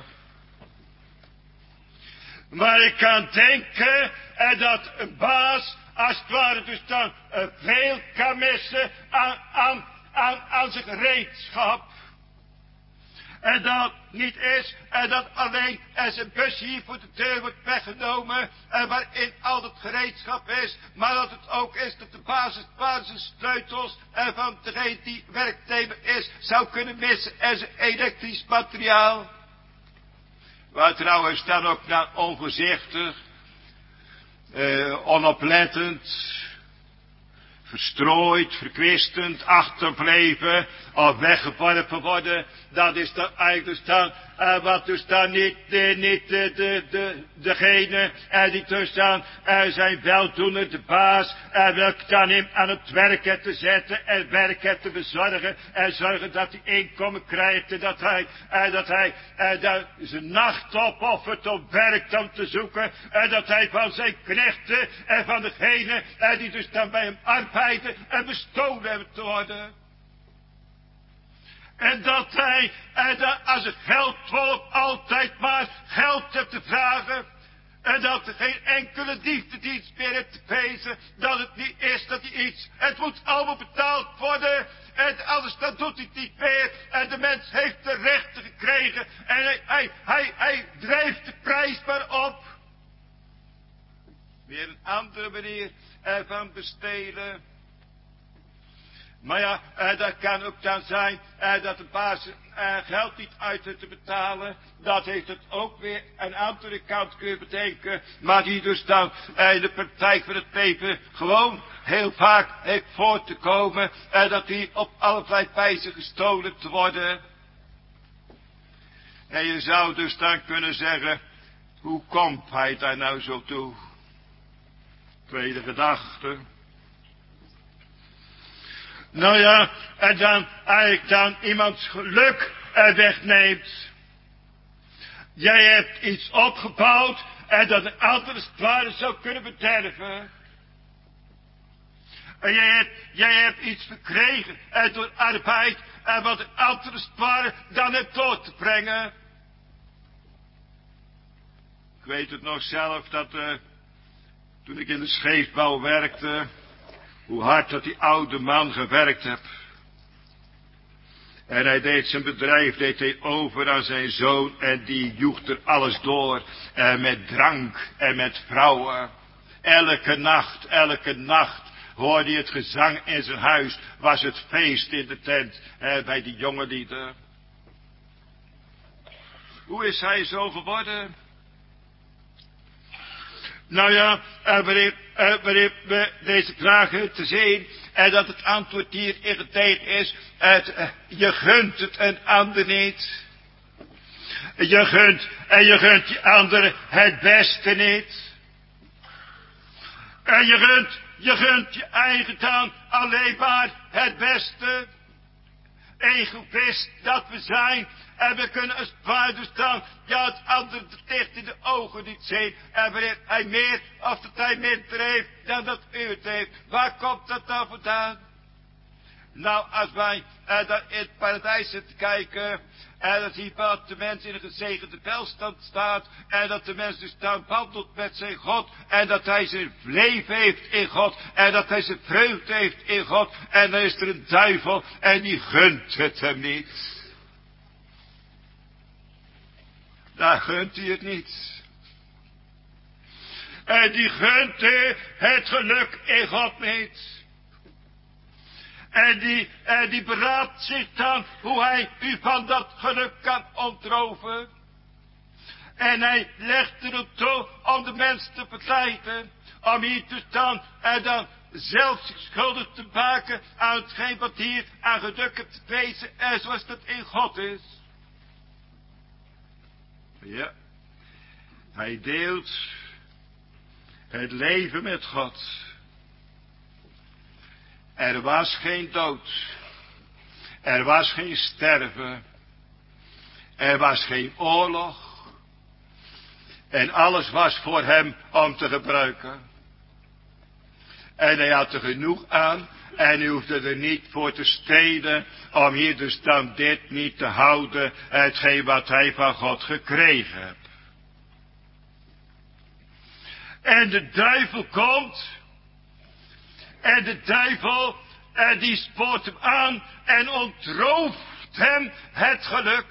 Maar ik kan denken uh, dat een baas, als het ware, dus dan uh, veel kan missen aan, aan, aan, aan zijn gereedschap. En dat niet is, en dat alleen er zijn bus hier voor de deur wordt weggenomen, en waarin al het gereedschap is, maar dat het ook is dat de basis, basissleutels, en van degene die werknemer is, zou kunnen missen, en zijn elektrisch materiaal. Waar trouwens dan ook naar onvoorzichtig, uh, onoplettend, verstrooid, verkwistend, achterbleven of weggeworpen worden. Dat is dan eigenlijk dus dan, uh, wat dus dan niet, uh, niet de, de, de, degene uh, die dus dan uh, zijn weldoener, de baas, uh, welke dan hem aan het werk te zetten en werk te bezorgen en zorgen dat hij inkomen krijgt en dat hij, uh, dat hij uh, dat zijn nacht opoffert om werk dan te zoeken en dat hij van zijn knechten en van degene uh, die dus dan bij hem arbeiden en bestolen hebben te worden. En dat hij, en dat als een geldwolf altijd maar geld heeft te vragen. En dat er geen enkele diefdendienst meer heeft te wezen. Dat het niet is dat hij iets, het moet allemaal betaald worden. En anders dan doet hij het niet meer. En de mens heeft de rechten gekregen. En hij, hij, hij, hij drijft de prijs maar op. Weer een andere manier ervan besteden. Maar ja, eh, dat kan ook dan zijn eh, dat de baas eh, geld niet uit heeft te betalen. Dat heeft het ook weer een andere kant kunnen bedenken. Maar die dus dan eh, in de praktijk van het leven gewoon heel vaak heeft voor te komen. En eh, dat die op allerlei wijze gestolen te worden. En je zou dus dan kunnen zeggen, hoe komt hij daar nou zo toe? Tweede gedachte. Nou ja, en dan eigenlijk dan iemands geluk er wegneemt. Jij hebt iets opgebouwd en dat een ander het ware zou kunnen bederven. En jij hebt, jij hebt iets verkregen en door arbeid en wat een ander het ware dan hebt door te brengen. Ik weet het nog zelf dat uh, toen ik in de scheepsbouw werkte. Hoe hard dat die oude man gewerkt heeft. En hij deed zijn bedrijf, deed hij over aan zijn zoon. En die joeg er alles door. En met drank en met vrouwen. Elke nacht, elke nacht hoorde je het gezang in zijn huis. Was het feest in de tent. Eh, bij die jonge lieden. Hoe is hij zo geworden? Nou ja, uh, wanneer, uh, wanneer we deze vragen te zien, en dat het antwoord hier in de tijd is, het, uh, je gunt het een ander niet. Je gunt, en je gunt je ander het beste niet. En je gunt, je gunt je eigen dan alleen maar het beste. Egoïst dat we zijn. En we kunnen als vader staan. Ja, het andere dicht in de ogen niet zien. En wanneer hij meer of dat hij minder heeft dan dat u het heeft. Waar komt dat dan vandaan? Nou, als wij uh, daar in het paradijs zitten kijken. En dan zie je dat de mens in een gezegende welstand staat. En dat de mens dus dan wandelt met zijn God. En dat hij zijn leven heeft in God. En dat hij zijn vreugde heeft in God. En dan is er een duivel. En die gunt het hem niet. Daar gunt hij het niet. En die gunt hij het geluk in God niet. En die, en die beraadt zich dan hoe hij u van dat geluk kan ontroven. En hij legt erop toe om de mens te verleiden. Om hier te staan en dan zelf zich schuldig te maken aan hetgeen wat hier aan geluk te wezen. En zoals dat in God is. Ja. Hij deelt het leven met God. Er was geen dood. Er was geen sterven. Er was geen oorlog. En alles was voor hem om te gebruiken. En hij had er genoeg aan. En hij hoefde er niet voor te steden. Om hier dus dan dit niet te houden. Hetgeen wat hij van God gekregen heeft. En de duivel komt. En de duivel, en die spoort hem aan en ontrooft hem het geluk.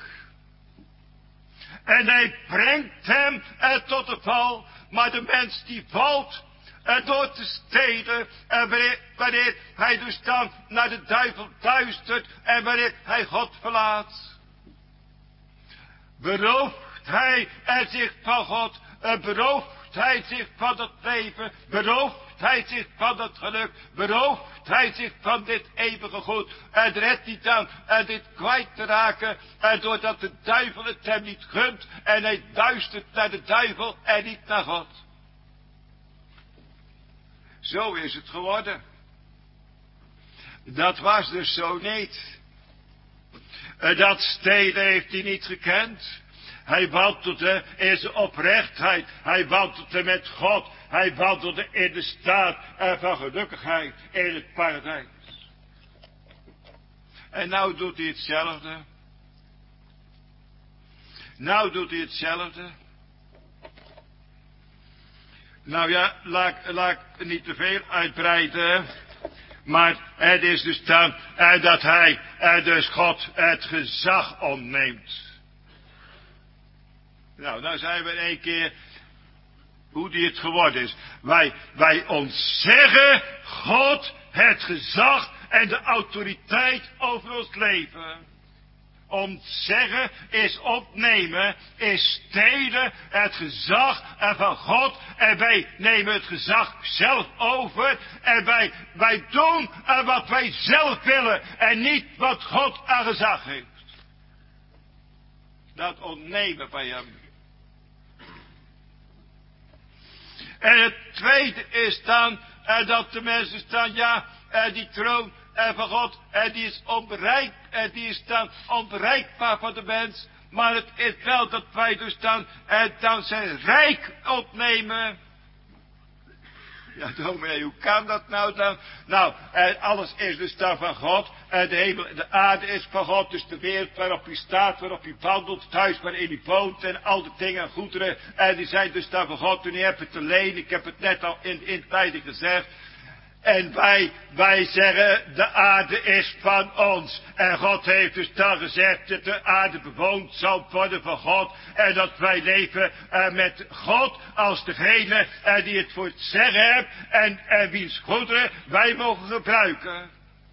En hij brengt hem eh, tot de val. Maar de mens die valt eh, door te steden. En wanneer, wanneer hij dus dan naar de duivel duistert. En wanneer hij God verlaat. Berooft hij er zich van God. Eh, berooft hij zich van het leven. Berooft hij zich van dat geluk. Berooft hij zich van dit eeuwige goed. En redt hij dan en dit kwijt te raken. En doordat de duivel het hem niet gunt. En hij duistert naar de duivel en niet naar God. Zo is het geworden. Dat was dus zo niet. Dat steden heeft hij niet gekend. Hij wandelde in zijn oprechtheid. Hij wandelde met God. Hij wandelde in de staat van gelukkigheid in het paradijs. En nou doet hij hetzelfde. Nou doet hij hetzelfde. Nou ja, laat, laat ik niet te veel uitbreiden. Maar het is dus dan eh, dat hij eh, dus God het gezag ontneemt. Nou, nou zijn we in één keer hoe die het geworden is. Wij, wij ontzeggen God het gezag en de autoriteit over ons leven. Ontzeggen is opnemen, is stelen het gezag van God. En wij nemen het gezag zelf over. En wij, wij doen wat wij zelf willen en niet wat God aan gezag heeft. Dat ontnemen bij hem. En het tweede is dan, uh, dat de mensen staan, ja, uh, die troon uh, van God, uh, die is onbereik, uh, die is dan onbereikbaar voor de mens. Maar het is wel dat wij dus dan, uh, dan zijn rijk opnemen. Ja, dominee, hoe kan dat nou dan? Nou, uh, alles is dus dan van God. Uh, de hemel en de aarde is van God. Dus de wereld waarop u staat, waarop u wandelt, het huis waarin u woont en al de dingen en goederen. Uh, die zijn dus dan van God. En u hebt het alleen, ik heb het net al in, in tijden gezegd. En wij, wij zeggen, de aarde is van ons. En God heeft dus dan gezegd dat de aarde bewoond zal worden van God. En dat wij leven uh, met God als degene uh, die het voor het zeggen heeft. En, en wiens goederen wij mogen gebruiken.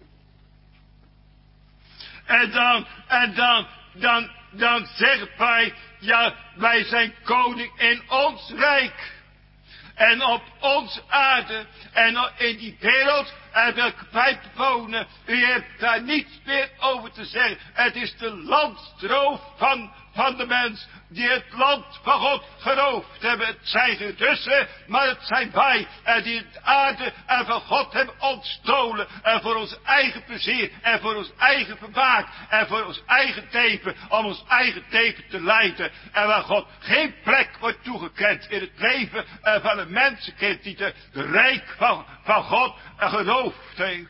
En dan, en dan, dan, dan zeggen wij, ja, wij zijn koning in ons rijk. En op onze aarde en in die wereld en welke wij bewonen, u hebt daar niets meer over te zeggen. Het is de landstroof van, van de mens die het land van God geroofd hebben. Het zijn geen Russen, maar het zijn wij en die het aarde en van God hebben ontstolen. En voor ons eigen plezier en voor ons eigen vermaak en voor ons eigen leven, om ons eigen leven te leiden. En waar God geen plek wordt toegekend in het leven van een mensenkind die de, de rijk van, van God geroofd heeft.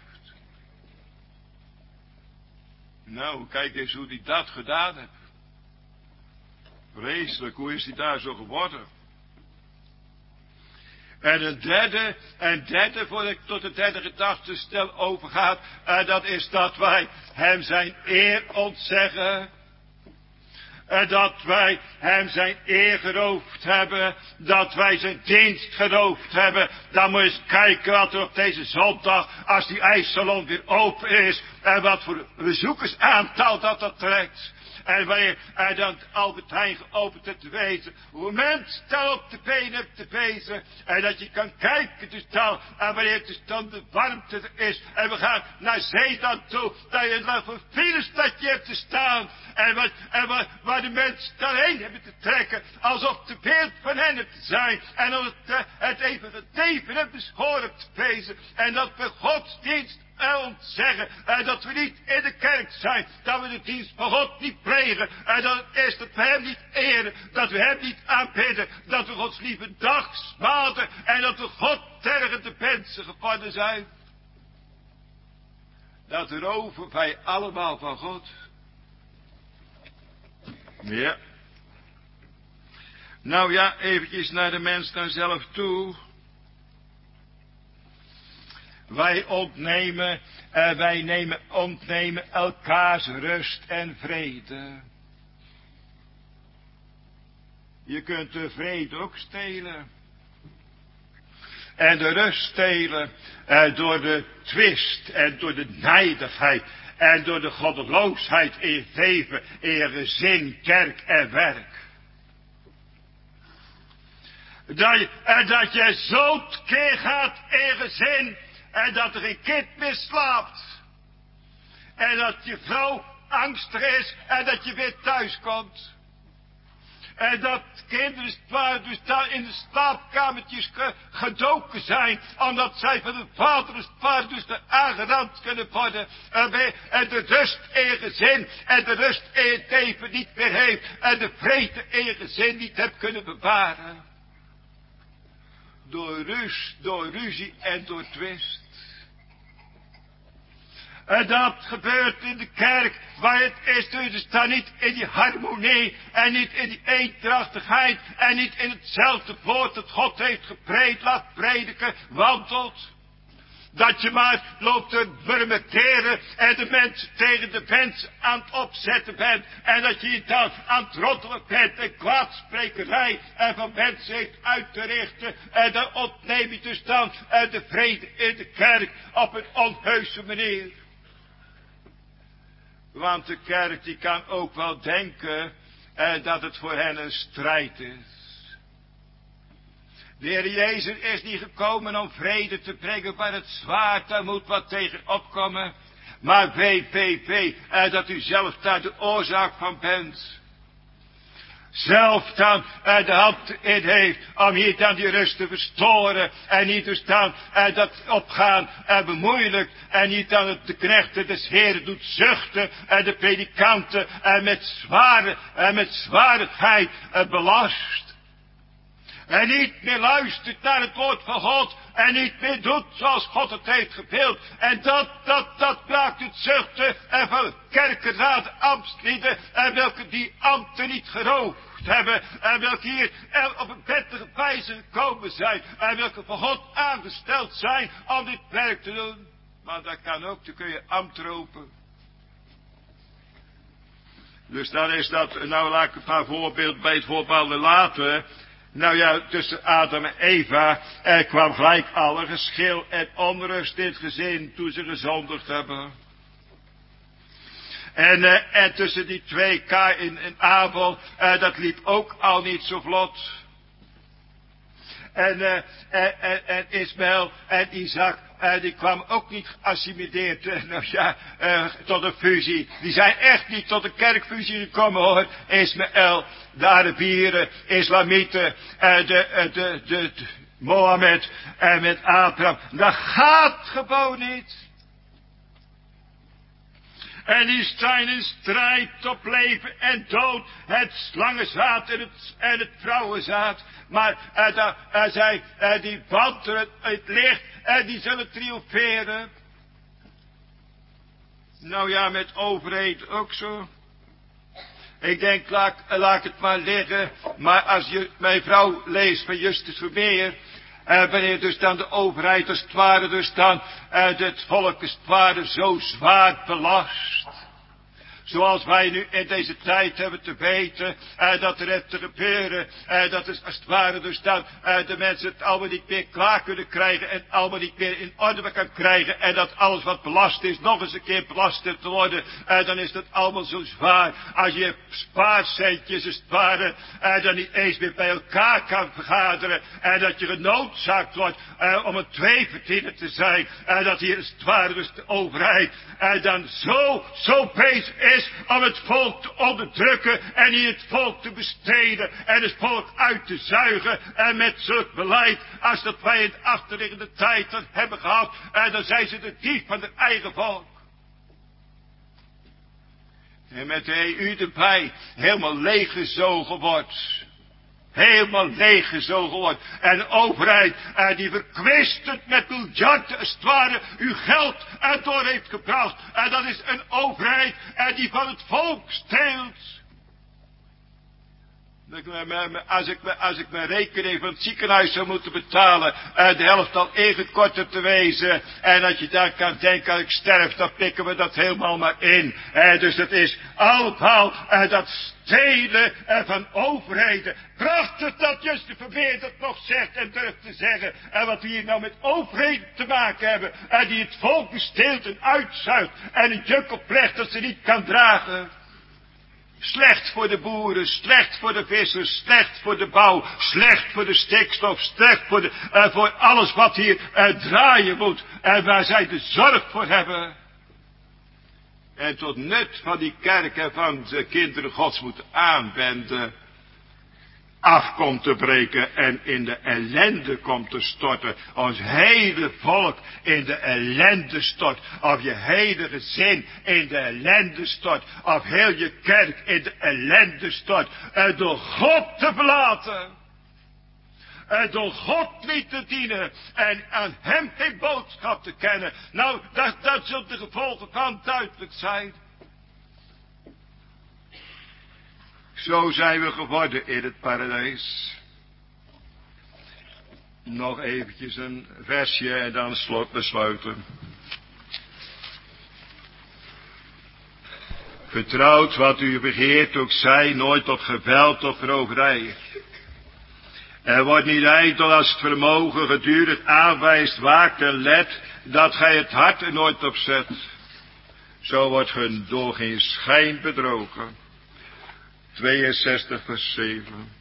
Nou, kijk eens hoe hij dat gedaan heeft. Vreselijk, hoe is hij daar zo geworden? En een derde, een derde, voordat ik tot de derde gedachtenstel overgaat, en dat is dat wij hem zijn eer ontzeggen. En dat wij hem zijn eer geroofd hebben, dat wij zijn dienst geroofd hebben. Dan moet je eens kijken wat er op deze zondag, als die ijssalon weer open is, en wat voor bezoekersaantal dat dat trekt. En wanneer hij dan Albert Heijn geopend hebt te wezen, hoe mensen dan op de benen hebt te wezen, en dat je kan kijken dus dan, en wanneer het dus dan de warmte er is, en we gaan naar zee dan toe, dat je dan voor een stadje hebt te staan, en, wat, en waar, waar de mensen dan heen hebben te trekken, alsof de beeld van hen hebt te zijn, en als het, uh, het even geteven hebt beschoren te wezen, en dat we godsdienst en ons zeggen uh, dat we niet in de kerk zijn, dat we de dienst van God niet plegen, en dat het is dat we hem niet eren, dat we hem niet aanbidden, dat we Gods lieve dag smaden en dat we God tergende mensen geworden zijn. Dat roven wij allemaal van God. Ja. Nou ja, eventjes naar de mens dan zelf toe. Wij ontnemen, uh, wij nemen, ontnemen elkaars rust en vrede. Je kunt de vrede ook stelen. En de rust stelen uh, door de twist en door de nijdigheid en door de goddeloosheid in je leven, in je gezin, kerk en werk. Dat je, en dat je zo tekeer gaat in je gezin. En dat er geen kind meer slaapt. En dat je vrouw angstig is. En dat je weer thuis komt. En dat kinderen dus daar in de slaapkamertjes ge, gedoken zijn. Omdat zij van de vader en vader dus er aangerand kunnen worden. En, en de rust in je gezin. En de rust in je leven niet meer heeft. En de vrede in je gezin niet hebt kunnen bewaren. Door rust, door ruzie en door twist. En dat gebeurt in de kerk, waar het is dus dan niet in die harmonie en niet in die eendrachtigheid en niet in hetzelfde woord dat God heeft gepreekt, laat prediken, wandelt. Dat je maar loopt te vermenteren en de mensen tegen de mensen aan het opzetten bent. En dat je je dan aan het roddelen bent en kwaadsprekerij en van mensen heeft uit te richten. En dan ontneem je dus dan de vrede in de kerk op een onheuse manier. Want de kerk die kan ook wel denken eh, dat het voor hen een strijd is. De Heer Jezus is niet gekomen om vrede te brengen, maar het zwaard, daar moet wat tegen opkomen. Maar wee, wee, wee, eh, dat u zelf daar de oorzaak van bent. Zelf dan uh, de hand in heeft om hier dan die rust te verstoren. En niet dus dan uh, dat opgaan uh, bemoeilijkt. En niet dan het de knechten des Heeren doet zuchten. En de predikanten uh, met zware, uh, met zwaardigheid uh, belast. En niet meer luistert naar het woord van God. En niet meer doet zoals God het heeft gewild. En dat, dat, dat maakt het zuchten. En van kerkenraad, ambtslieden. En welke die ambten niet geroofd hebben. En welke hier op een wettige wijze gekomen zijn. En welke van God aangesteld zijn om dit werk te doen. Maar dat kan ook, dan kun je ambt ropen. Dus dan is dat, nou laat ik een paar voorbeelden bij het voorbeelden laten. Nou ja, tussen Adam en Eva, er kwam gelijk alle geschil en onrust in het gezin toen ze gezondigd hebben. En, uh, en tussen die twee, Kaïn en Abel, uh, dat liep ook al niet zo vlot. En, uh, en, en, en Ismaël en Isaac, uh, die kwamen ook niet geassimileerd, uh, nou ja, uh, tot een fusie. Die zijn echt niet tot een kerkfusie gekomen hoor. Ismaël, de Arabieren, Islamieten, uh, de, uh, de, de, de Mohammed en uh, met Abraham. Dat gaat gewoon niet. En die zijn in strijd op leven en dood. Het slangenzaad en het, en het vrouwenzaad. Maar uh, da, uh, zij, uh, die wandelen het licht en die zullen triomferen. Nou ja, met overheid ook zo. Ik denk, laat, laat het maar liggen. Maar als je mijn vrouw leest van Justus Vermeer. Uh, wanneer dus dan de overheid als het ware dus dan uh, het volk als het ware zo zwaar belast. Zoals wij nu in deze tijd hebben te weten, uh, dat er heeft te gebeuren, uh, dat is als het ware dus dan uh, de mensen het allemaal niet meer klaar kunnen krijgen en allemaal niet meer in orde kan krijgen en dat alles wat belast is nog eens een keer belast te worden, uh, dan is dat allemaal zo zwaar. Als je spaarcentjes als het ware uh, dan niet eens meer bij elkaar kan vergaderen en dat je genoodzaakt wordt uh, om een tweeverdiener te zijn, uh, dat hier als het ware dus de overheid uh, dan zo, zo bezig is om het volk te onderdrukken en in het volk te besteden en het volk uit te zuigen en met zulk beleid als dat wij in de achterliggende tijd dan hebben gehad en dan zijn ze de dief van het eigen volk. En met de E U erbij helemaal leeggezogen wordt. Helemaal leeggezogen wordt. En de overheid uh, die verkwistend met miljarden als het ware uw geld erdoor heeft gebracht. En dat is een overheid uh, die van het volk steelt. Als ik, als ik mijn rekening van het ziekenhuis zou moeten betalen, uh, de helft al ingekort te wezen, en dat je daar kan denken, als ik sterf, dan pikken we dat helemaal maar in. Uh, dus dat is allemaal uh, dat stelen uh, van overheden. Prachtig dat Justus Vermeer dat nog zegt en durft te zeggen. En wat we hier nou met overheden te maken hebben, uh, die het volk besteelt en uitzuigt, en een juk oplegt dat ze niet kan dragen. Slecht voor de boeren, slecht voor de vissers, slecht voor de bouw, slecht voor de stikstof, slecht voor, de, uh, voor alles wat hier uh, draaien moet en waar zij de zorg voor hebben. En tot nut van die kerk en van de kinderen Gods moeten aanwenden, af komt te breken en in de ellende komt te storten. Ons hele volk in de ellende stort. Of je hele gezin in de ellende stort. Of heel je kerk in de ellende stort. En door God te verlaten. En door God niet te dienen. En aan hem geen boodschap te kennen. Nou, dat, dat zullen de gevolgen van duidelijk zijn. Zo zijn we geworden in het paradijs. Nog eventjes een versje en dan slot besluiten. Vertrouwt wat u begeert ook zij, nooit tot geweld of roverij. Er wordt niet ijdel als het vermogen gedurig aanwijst, waakt en let, dat gij het hart er nooit op zet. Zo wordt ge door geen schijn bedrogen. tweeënzestig vers zeven.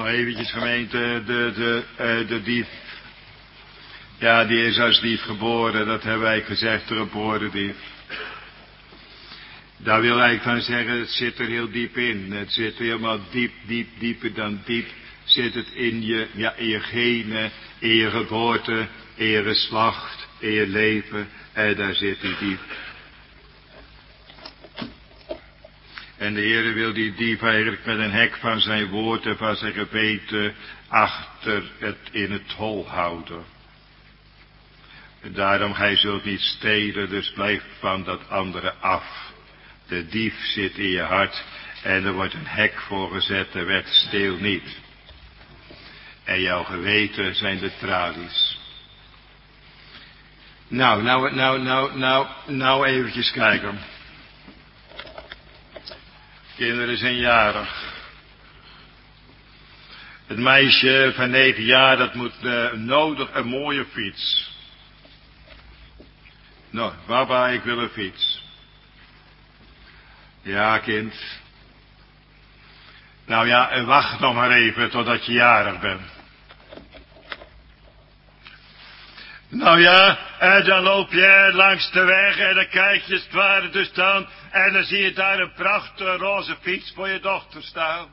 nog eventjes gemeente, de, de, uh, de dief. Ja, die is als dief geboren, dat hebben wij gezegd, de geboren dief. Daar wil ik van zeggen, het zit er heel diep in. Het zit helemaal diep, diep, dieper dan diep. Zit het in je, ja, in je genen, in je geboorte, in je geslacht, in je leven. En daar zit die diep. En de Heere wil die dief eigenlijk met een hek van zijn woord en van zijn geweten achter het in het hol houden. En daarom, gij zult niet stelen, dus blijf van dat andere af. De dief zit in je hart en er wordt een hek voor gezet, de wet steel niet. En jouw geweten zijn de tralies. Nou, nou, nou, nou, nou, nou eventjes kijken. Kinderen zijn jarig. Het meisje van negen jaar, dat moet uh, nodig een mooie fiets. Nou, papa, ik wil een fiets. Ja, kind. Nou ja, wacht nog maar even totdat je jarig bent. Nou ja, en dan loop je langs de weg en dan kijk je het ware dus dan. En dan zie je daar een prachtige roze fiets voor je dochter staan.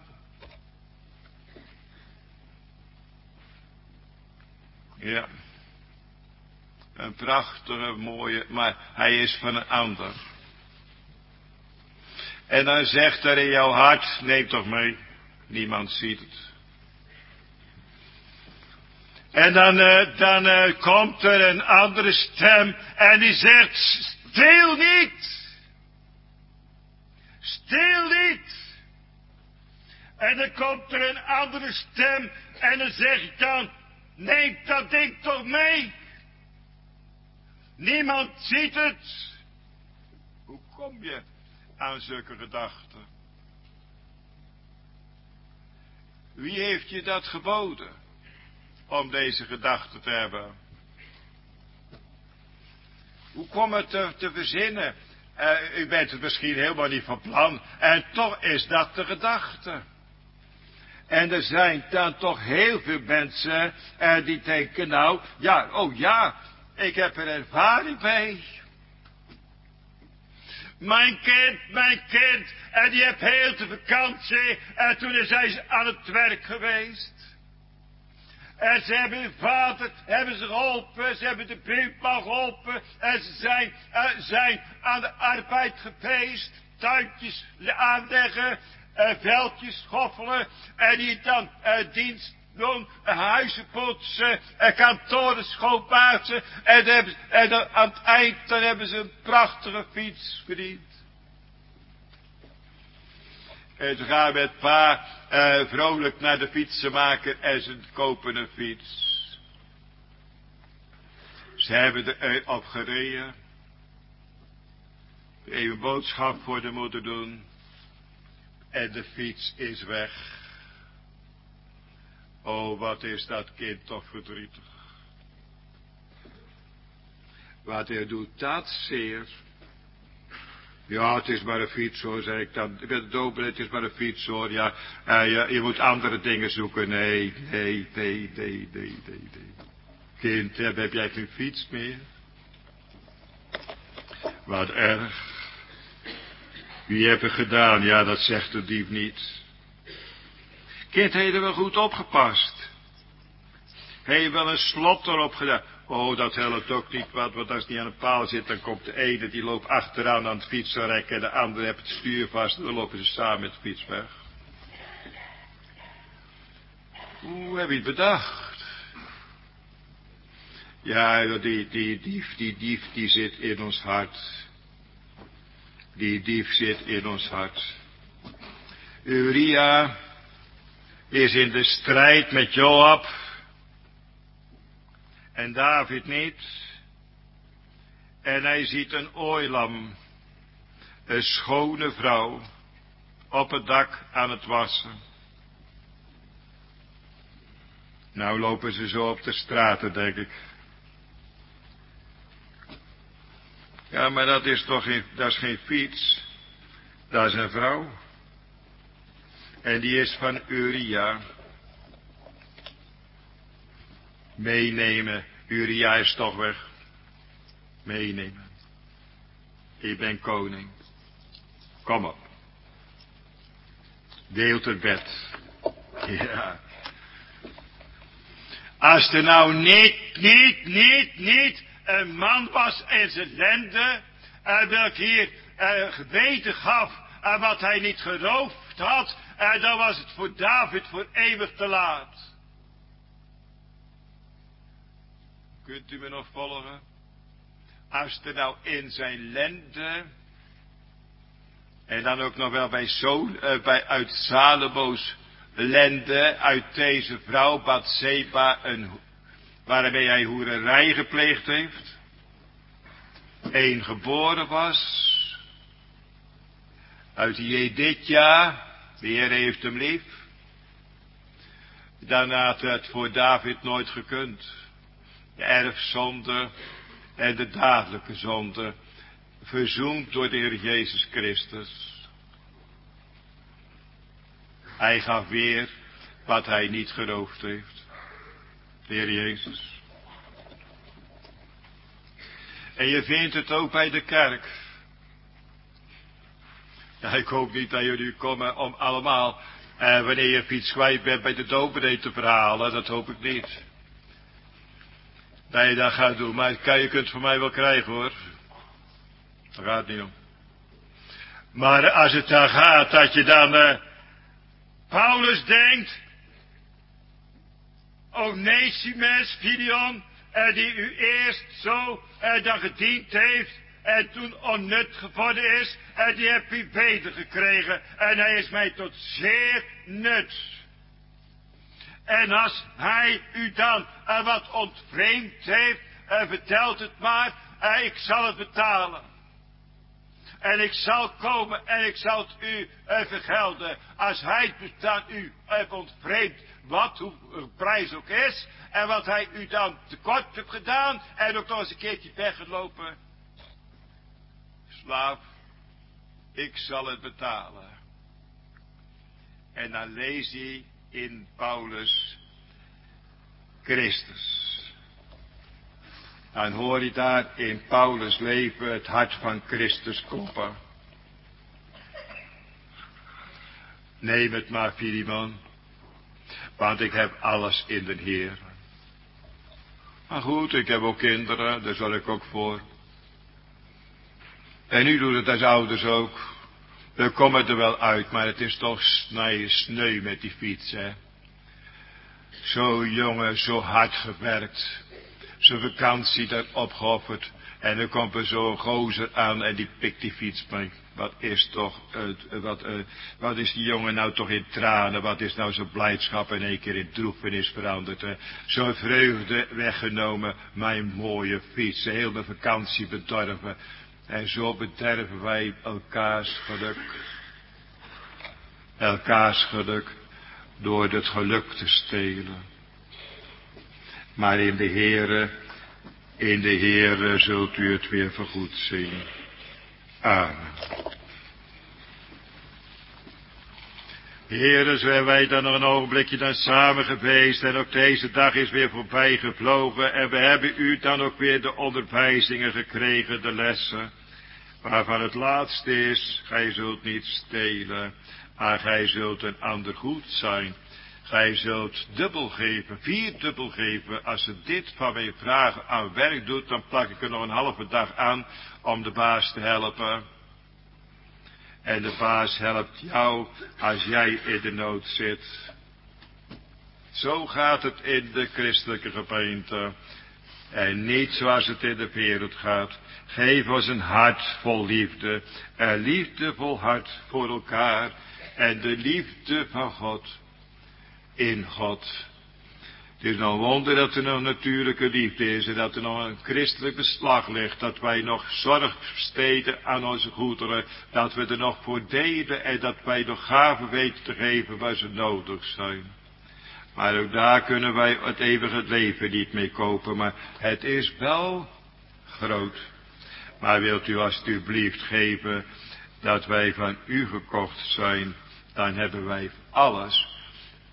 Ja. Een prachtige, mooie, maar hij is van een ander. En dan zegt er in jouw hart, neem toch mee, niemand ziet het. En dan, uh, dan uh, komt er een andere stem en die zegt, steel niet. Steel niet. En dan komt er een andere stem en dan zeg ik dan, neem dat ding toch mee. Niemand ziet het. Hoe kom je aan zulke gedachten? Wie heeft je dat geboden? Om deze gedachten te hebben. Hoe kom het te, te verzinnen? Uh, u bent het misschien helemaal niet van plan. En toch is dat de gedachte. En er zijn dan toch heel veel mensen uh, die denken nou, ja, oh ja, ik heb er ervaring bij. Mijn kind, mijn kind, en die heeft heel de vakantie en toen is hij aan het werk geweest. En ze hebben hun vader, hebben ze geholpen, ze hebben de buurman geholpen. En ze zijn, uh, zijn aan de arbeid geweest. Tuintjes aanleggen, uh, veldjes schoffelen. En die dan uh, dienst doen, uh, huizen poetsen, uh, kantoren schoonmaken. En, hebben, en dan, aan het eind dan hebben ze een prachtige fiets verdiend. En ze gaan met pa uh, vrolijk naar de fietsenmaker en ze kopen een fiets. Ze hebben er op gereden. Even boodschap voor de moeder doen. En de fiets is weg. Oh, wat is dat kind toch verdrietig. Wat hij doet dat zeer. Ja, het is maar een fiets hoor, zei ik dan. Ik ben het dopen, het is maar een fiets hoor. Ja, uh, je, je moet andere dingen zoeken. Nee, nee, nee, nee, nee, nee, nee. Kind, heb, heb jij geen fiets meer? Wat erg. Wie heb het gedaan? Ja, dat zegt de dief niet. Kind, heb je er wel goed opgepast? Heb je wel een slot erop gedaan? Oh, dat helpt ook niet wat, want als die aan een paal zit, dan komt de ene, die loopt achteraan aan het fietsenrek en de andere heeft het stuur vast en dan lopen ze samen met de fiets weg. Hoe heb je het bedacht? Ja, die, die dief, die dief, die zit in ons hart. Die dief zit in ons hart. Uria is in de strijd met Joab. En David niet. En hij ziet een ooilam. Een schone vrouw. Op het dak aan het wassen. Nou lopen ze zo op de straten, denk ik. Ja, maar dat is toch geen, dat is geen fiets. Dat is een vrouw. En die is van Uria. Meenemen. Uria is toch weg. Meenemen. Ik ben koning. Kom op. Deelt het bed. Ja. Als er nou niet, niet, niet, niet een man was in zijn lende, en welk hier uh, geweten gaf aan wat hij niet geroofd had, en dan was het voor David voor eeuwig te laat. Kunt u me nog volgen? Als er nou in zijn lende, en dan ook nog wel bij, zo, uh, bij uit Salomo's lende, uit deze vrouw Bathseba, een, waarmee hij hoererij gepleegd heeft, één geboren was, uit Jedidja, de Heer heeft hem lief, dan had het voor David nooit gekund. De erfzonde en de dadelijke zonde, verzoend door de Heer Jezus Christus. Hij gaf weer wat hij niet geroofd heeft. De Heer Jezus. En je vindt het ook bij de kerk. Ja, ik hoop niet dat jullie komen om allemaal, eh, wanneer je fiets kwijt bent, bij de dominee te verhalen. Dat hoop ik niet. Dat je dat gaat doen. Maar je kunt het voor mij wel krijgen, hoor. Daar gaat het niet om. Maar als het dan gaat dat je dan uh, Paulus denkt, Onesimus, Fidion, uh, die u eerst zo uh, dan gediend heeft en toen onnut geworden is, en die heb u beter gekregen en hij is mij tot zeer nut. En als hij u dan uh, wat ontvreemd heeft, uh, vertelt het maar, uh, ik zal het betalen. En ik zal komen en ik zal het u uh, vergelden. Als hij dus dan u heeft ontvreemd, wat hoe uh, prijs ook is, en wat hij u dan tekort heeft gedaan, en ook nog eens een keertje weggelopen. Slaaf, ik zal het betalen. En dan lees hij in Paulus Christus. Dan hoor je daar in Paulus leven het hart van Christus kloppen. Neem het maar, Filemon, want ik heb alles in de Heer. Maar goed, ik heb ook kinderen, daar zorg ik ook voor. En u doet het als ouders ook. We komen er wel uit, maar het is toch sneu, sneu met die fiets, hè. Zo jongen, zo hard gewerkt. Zijn vakantie daar opgeofferd. En dan komt er zo'n gozer aan en die pikt die fiets mee. Wat is toch, uh, wat, uh, wat is die jongen nou toch in tranen? Wat is nou zijn blijdschap in één keer in droefenis veranderd? Uh, zo'n vreugde weggenomen. Mijn mooie fiets. Heel mijn vakantie bedorven. En zo bederven wij elkaars geluk. Elkaars geluk. Door het geluk te stelen. Maar in de Heere, in de Heere zult u het weer vergoed zien. Amen. Heere, zo hebben wij dan nog een ogenblikje dan samen geweest en ook deze dag is weer voorbij gevlogen en we hebben u dan ook weer de onderwijzingen gekregen, de lessen, waarvan het laatste is, gij zult niet stelen, maar gij zult een ander goed zijn. Gij zult dubbel geven, vierdubbel geven. Als ze dit van mij vragen aan werk doet, dan plak ik er nog een halve dag aan om de baas te helpen. En de baas helpt jou als jij in de nood zit. Zo gaat het in de christelijke gemeente. En niet zoals het in de wereld gaat. Geef ons een hart vol liefde. Een liefdevol hart voor elkaar. En de liefde van God. In God. Het is nog wonder dat er nog natuurlijke liefde is en dat er nog een christelijk beslag ligt, dat wij nog zorg besteden aan onze goederen, dat we er nog voor delen en dat wij nog gaven weten te geven waar ze nodig zijn. Maar ook daar kunnen wij het eeuwige leven niet mee kopen, maar het is wel groot. Maar wilt u alstublieft geven dat wij van u gekocht zijn, dan hebben wij alles.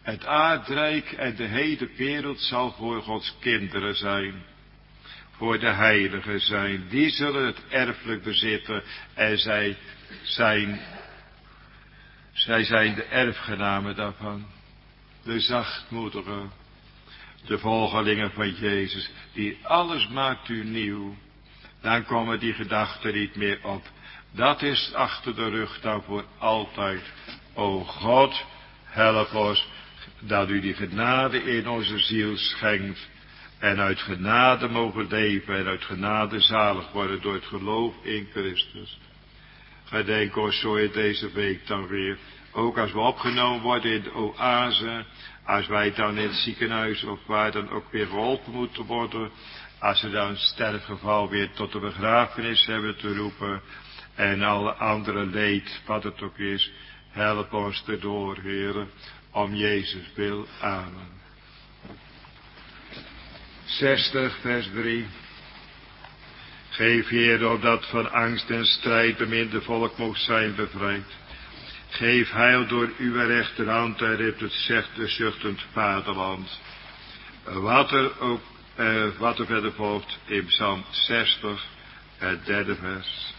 Het aardrijk en de hele wereld zal voor Gods kinderen zijn. Voor de heiligen zijn. Die zullen het erfelijk bezitten. En zij zijn, zij zijn de erfgenamen daarvan. De zachtmoedigen. De volgelingen van Jezus. Die alles maakt u nieuw. Dan komen die gedachten niet meer op. Dat is achter de rug dan voor altijd. O God, help ons dat u die genade in onze ziel schenkt. En uit genade mogen leven en uit genade zalig worden door het geloof in Christus. Gedenk ons zo in deze week dan weer. Ook als we opgenomen worden in de oase. Als wij dan in het ziekenhuis of waar dan ook weer geholpen moeten worden. Als we dan een sterfgeval weer tot de begrafenis hebben te roepen. En alle andere leed, wat het ook is. Help ons erdoor, Heere, om Jezus wil. Amen. zestig, vers drie. Geef, Heer, opdat van angst en strijd beminde volk mocht zijn bevrijd. Geef heil door uw rechterhand en ript het zegte zuchtend vaderland. Wat er ook, eh, wat er verder volgt in Psalm zestig, het derde vers.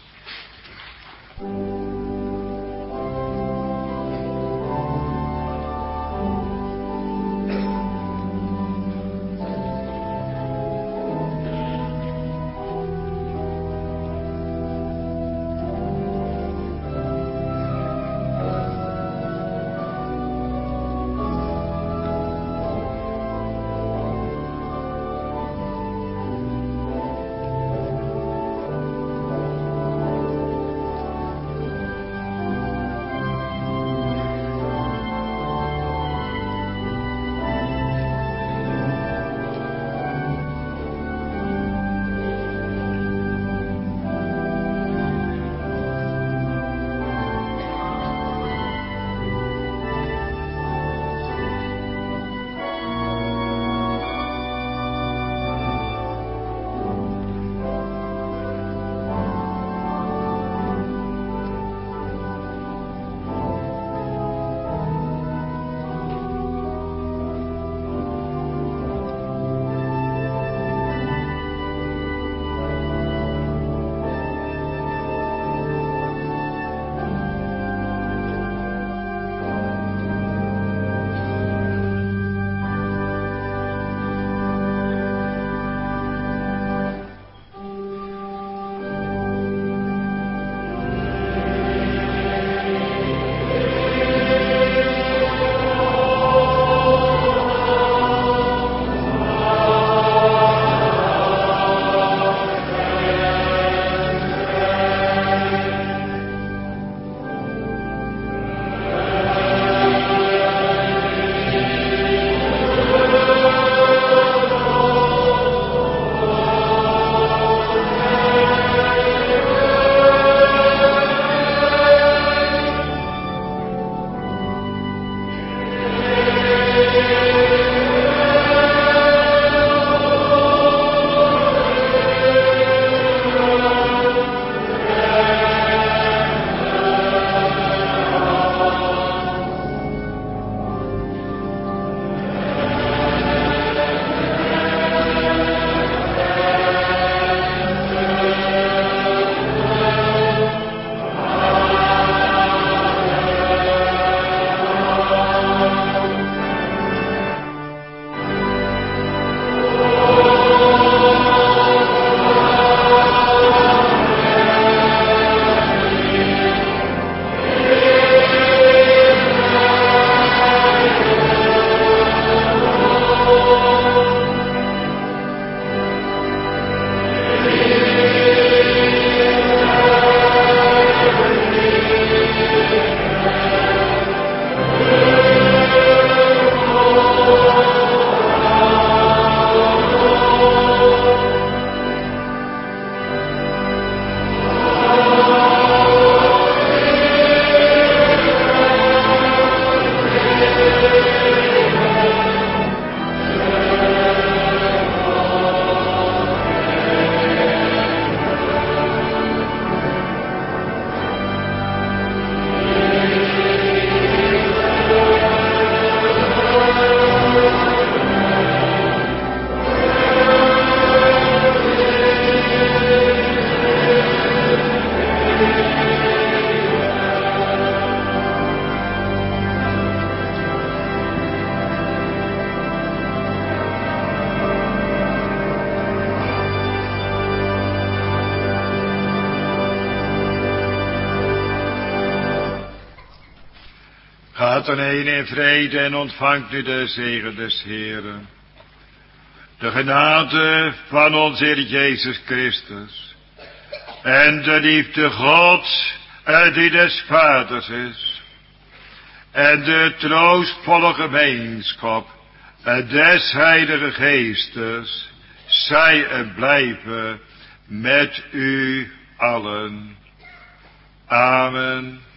Gaat dan heen in vrede en ontvangt nu de zegen des Heeren. De genade van onze Heer Jezus Christus. En de liefde Gods, en die des Vaders is. En de troostvolle gemeenschap, en des Heilige Geestes, zij en blijven met u allen. Amen.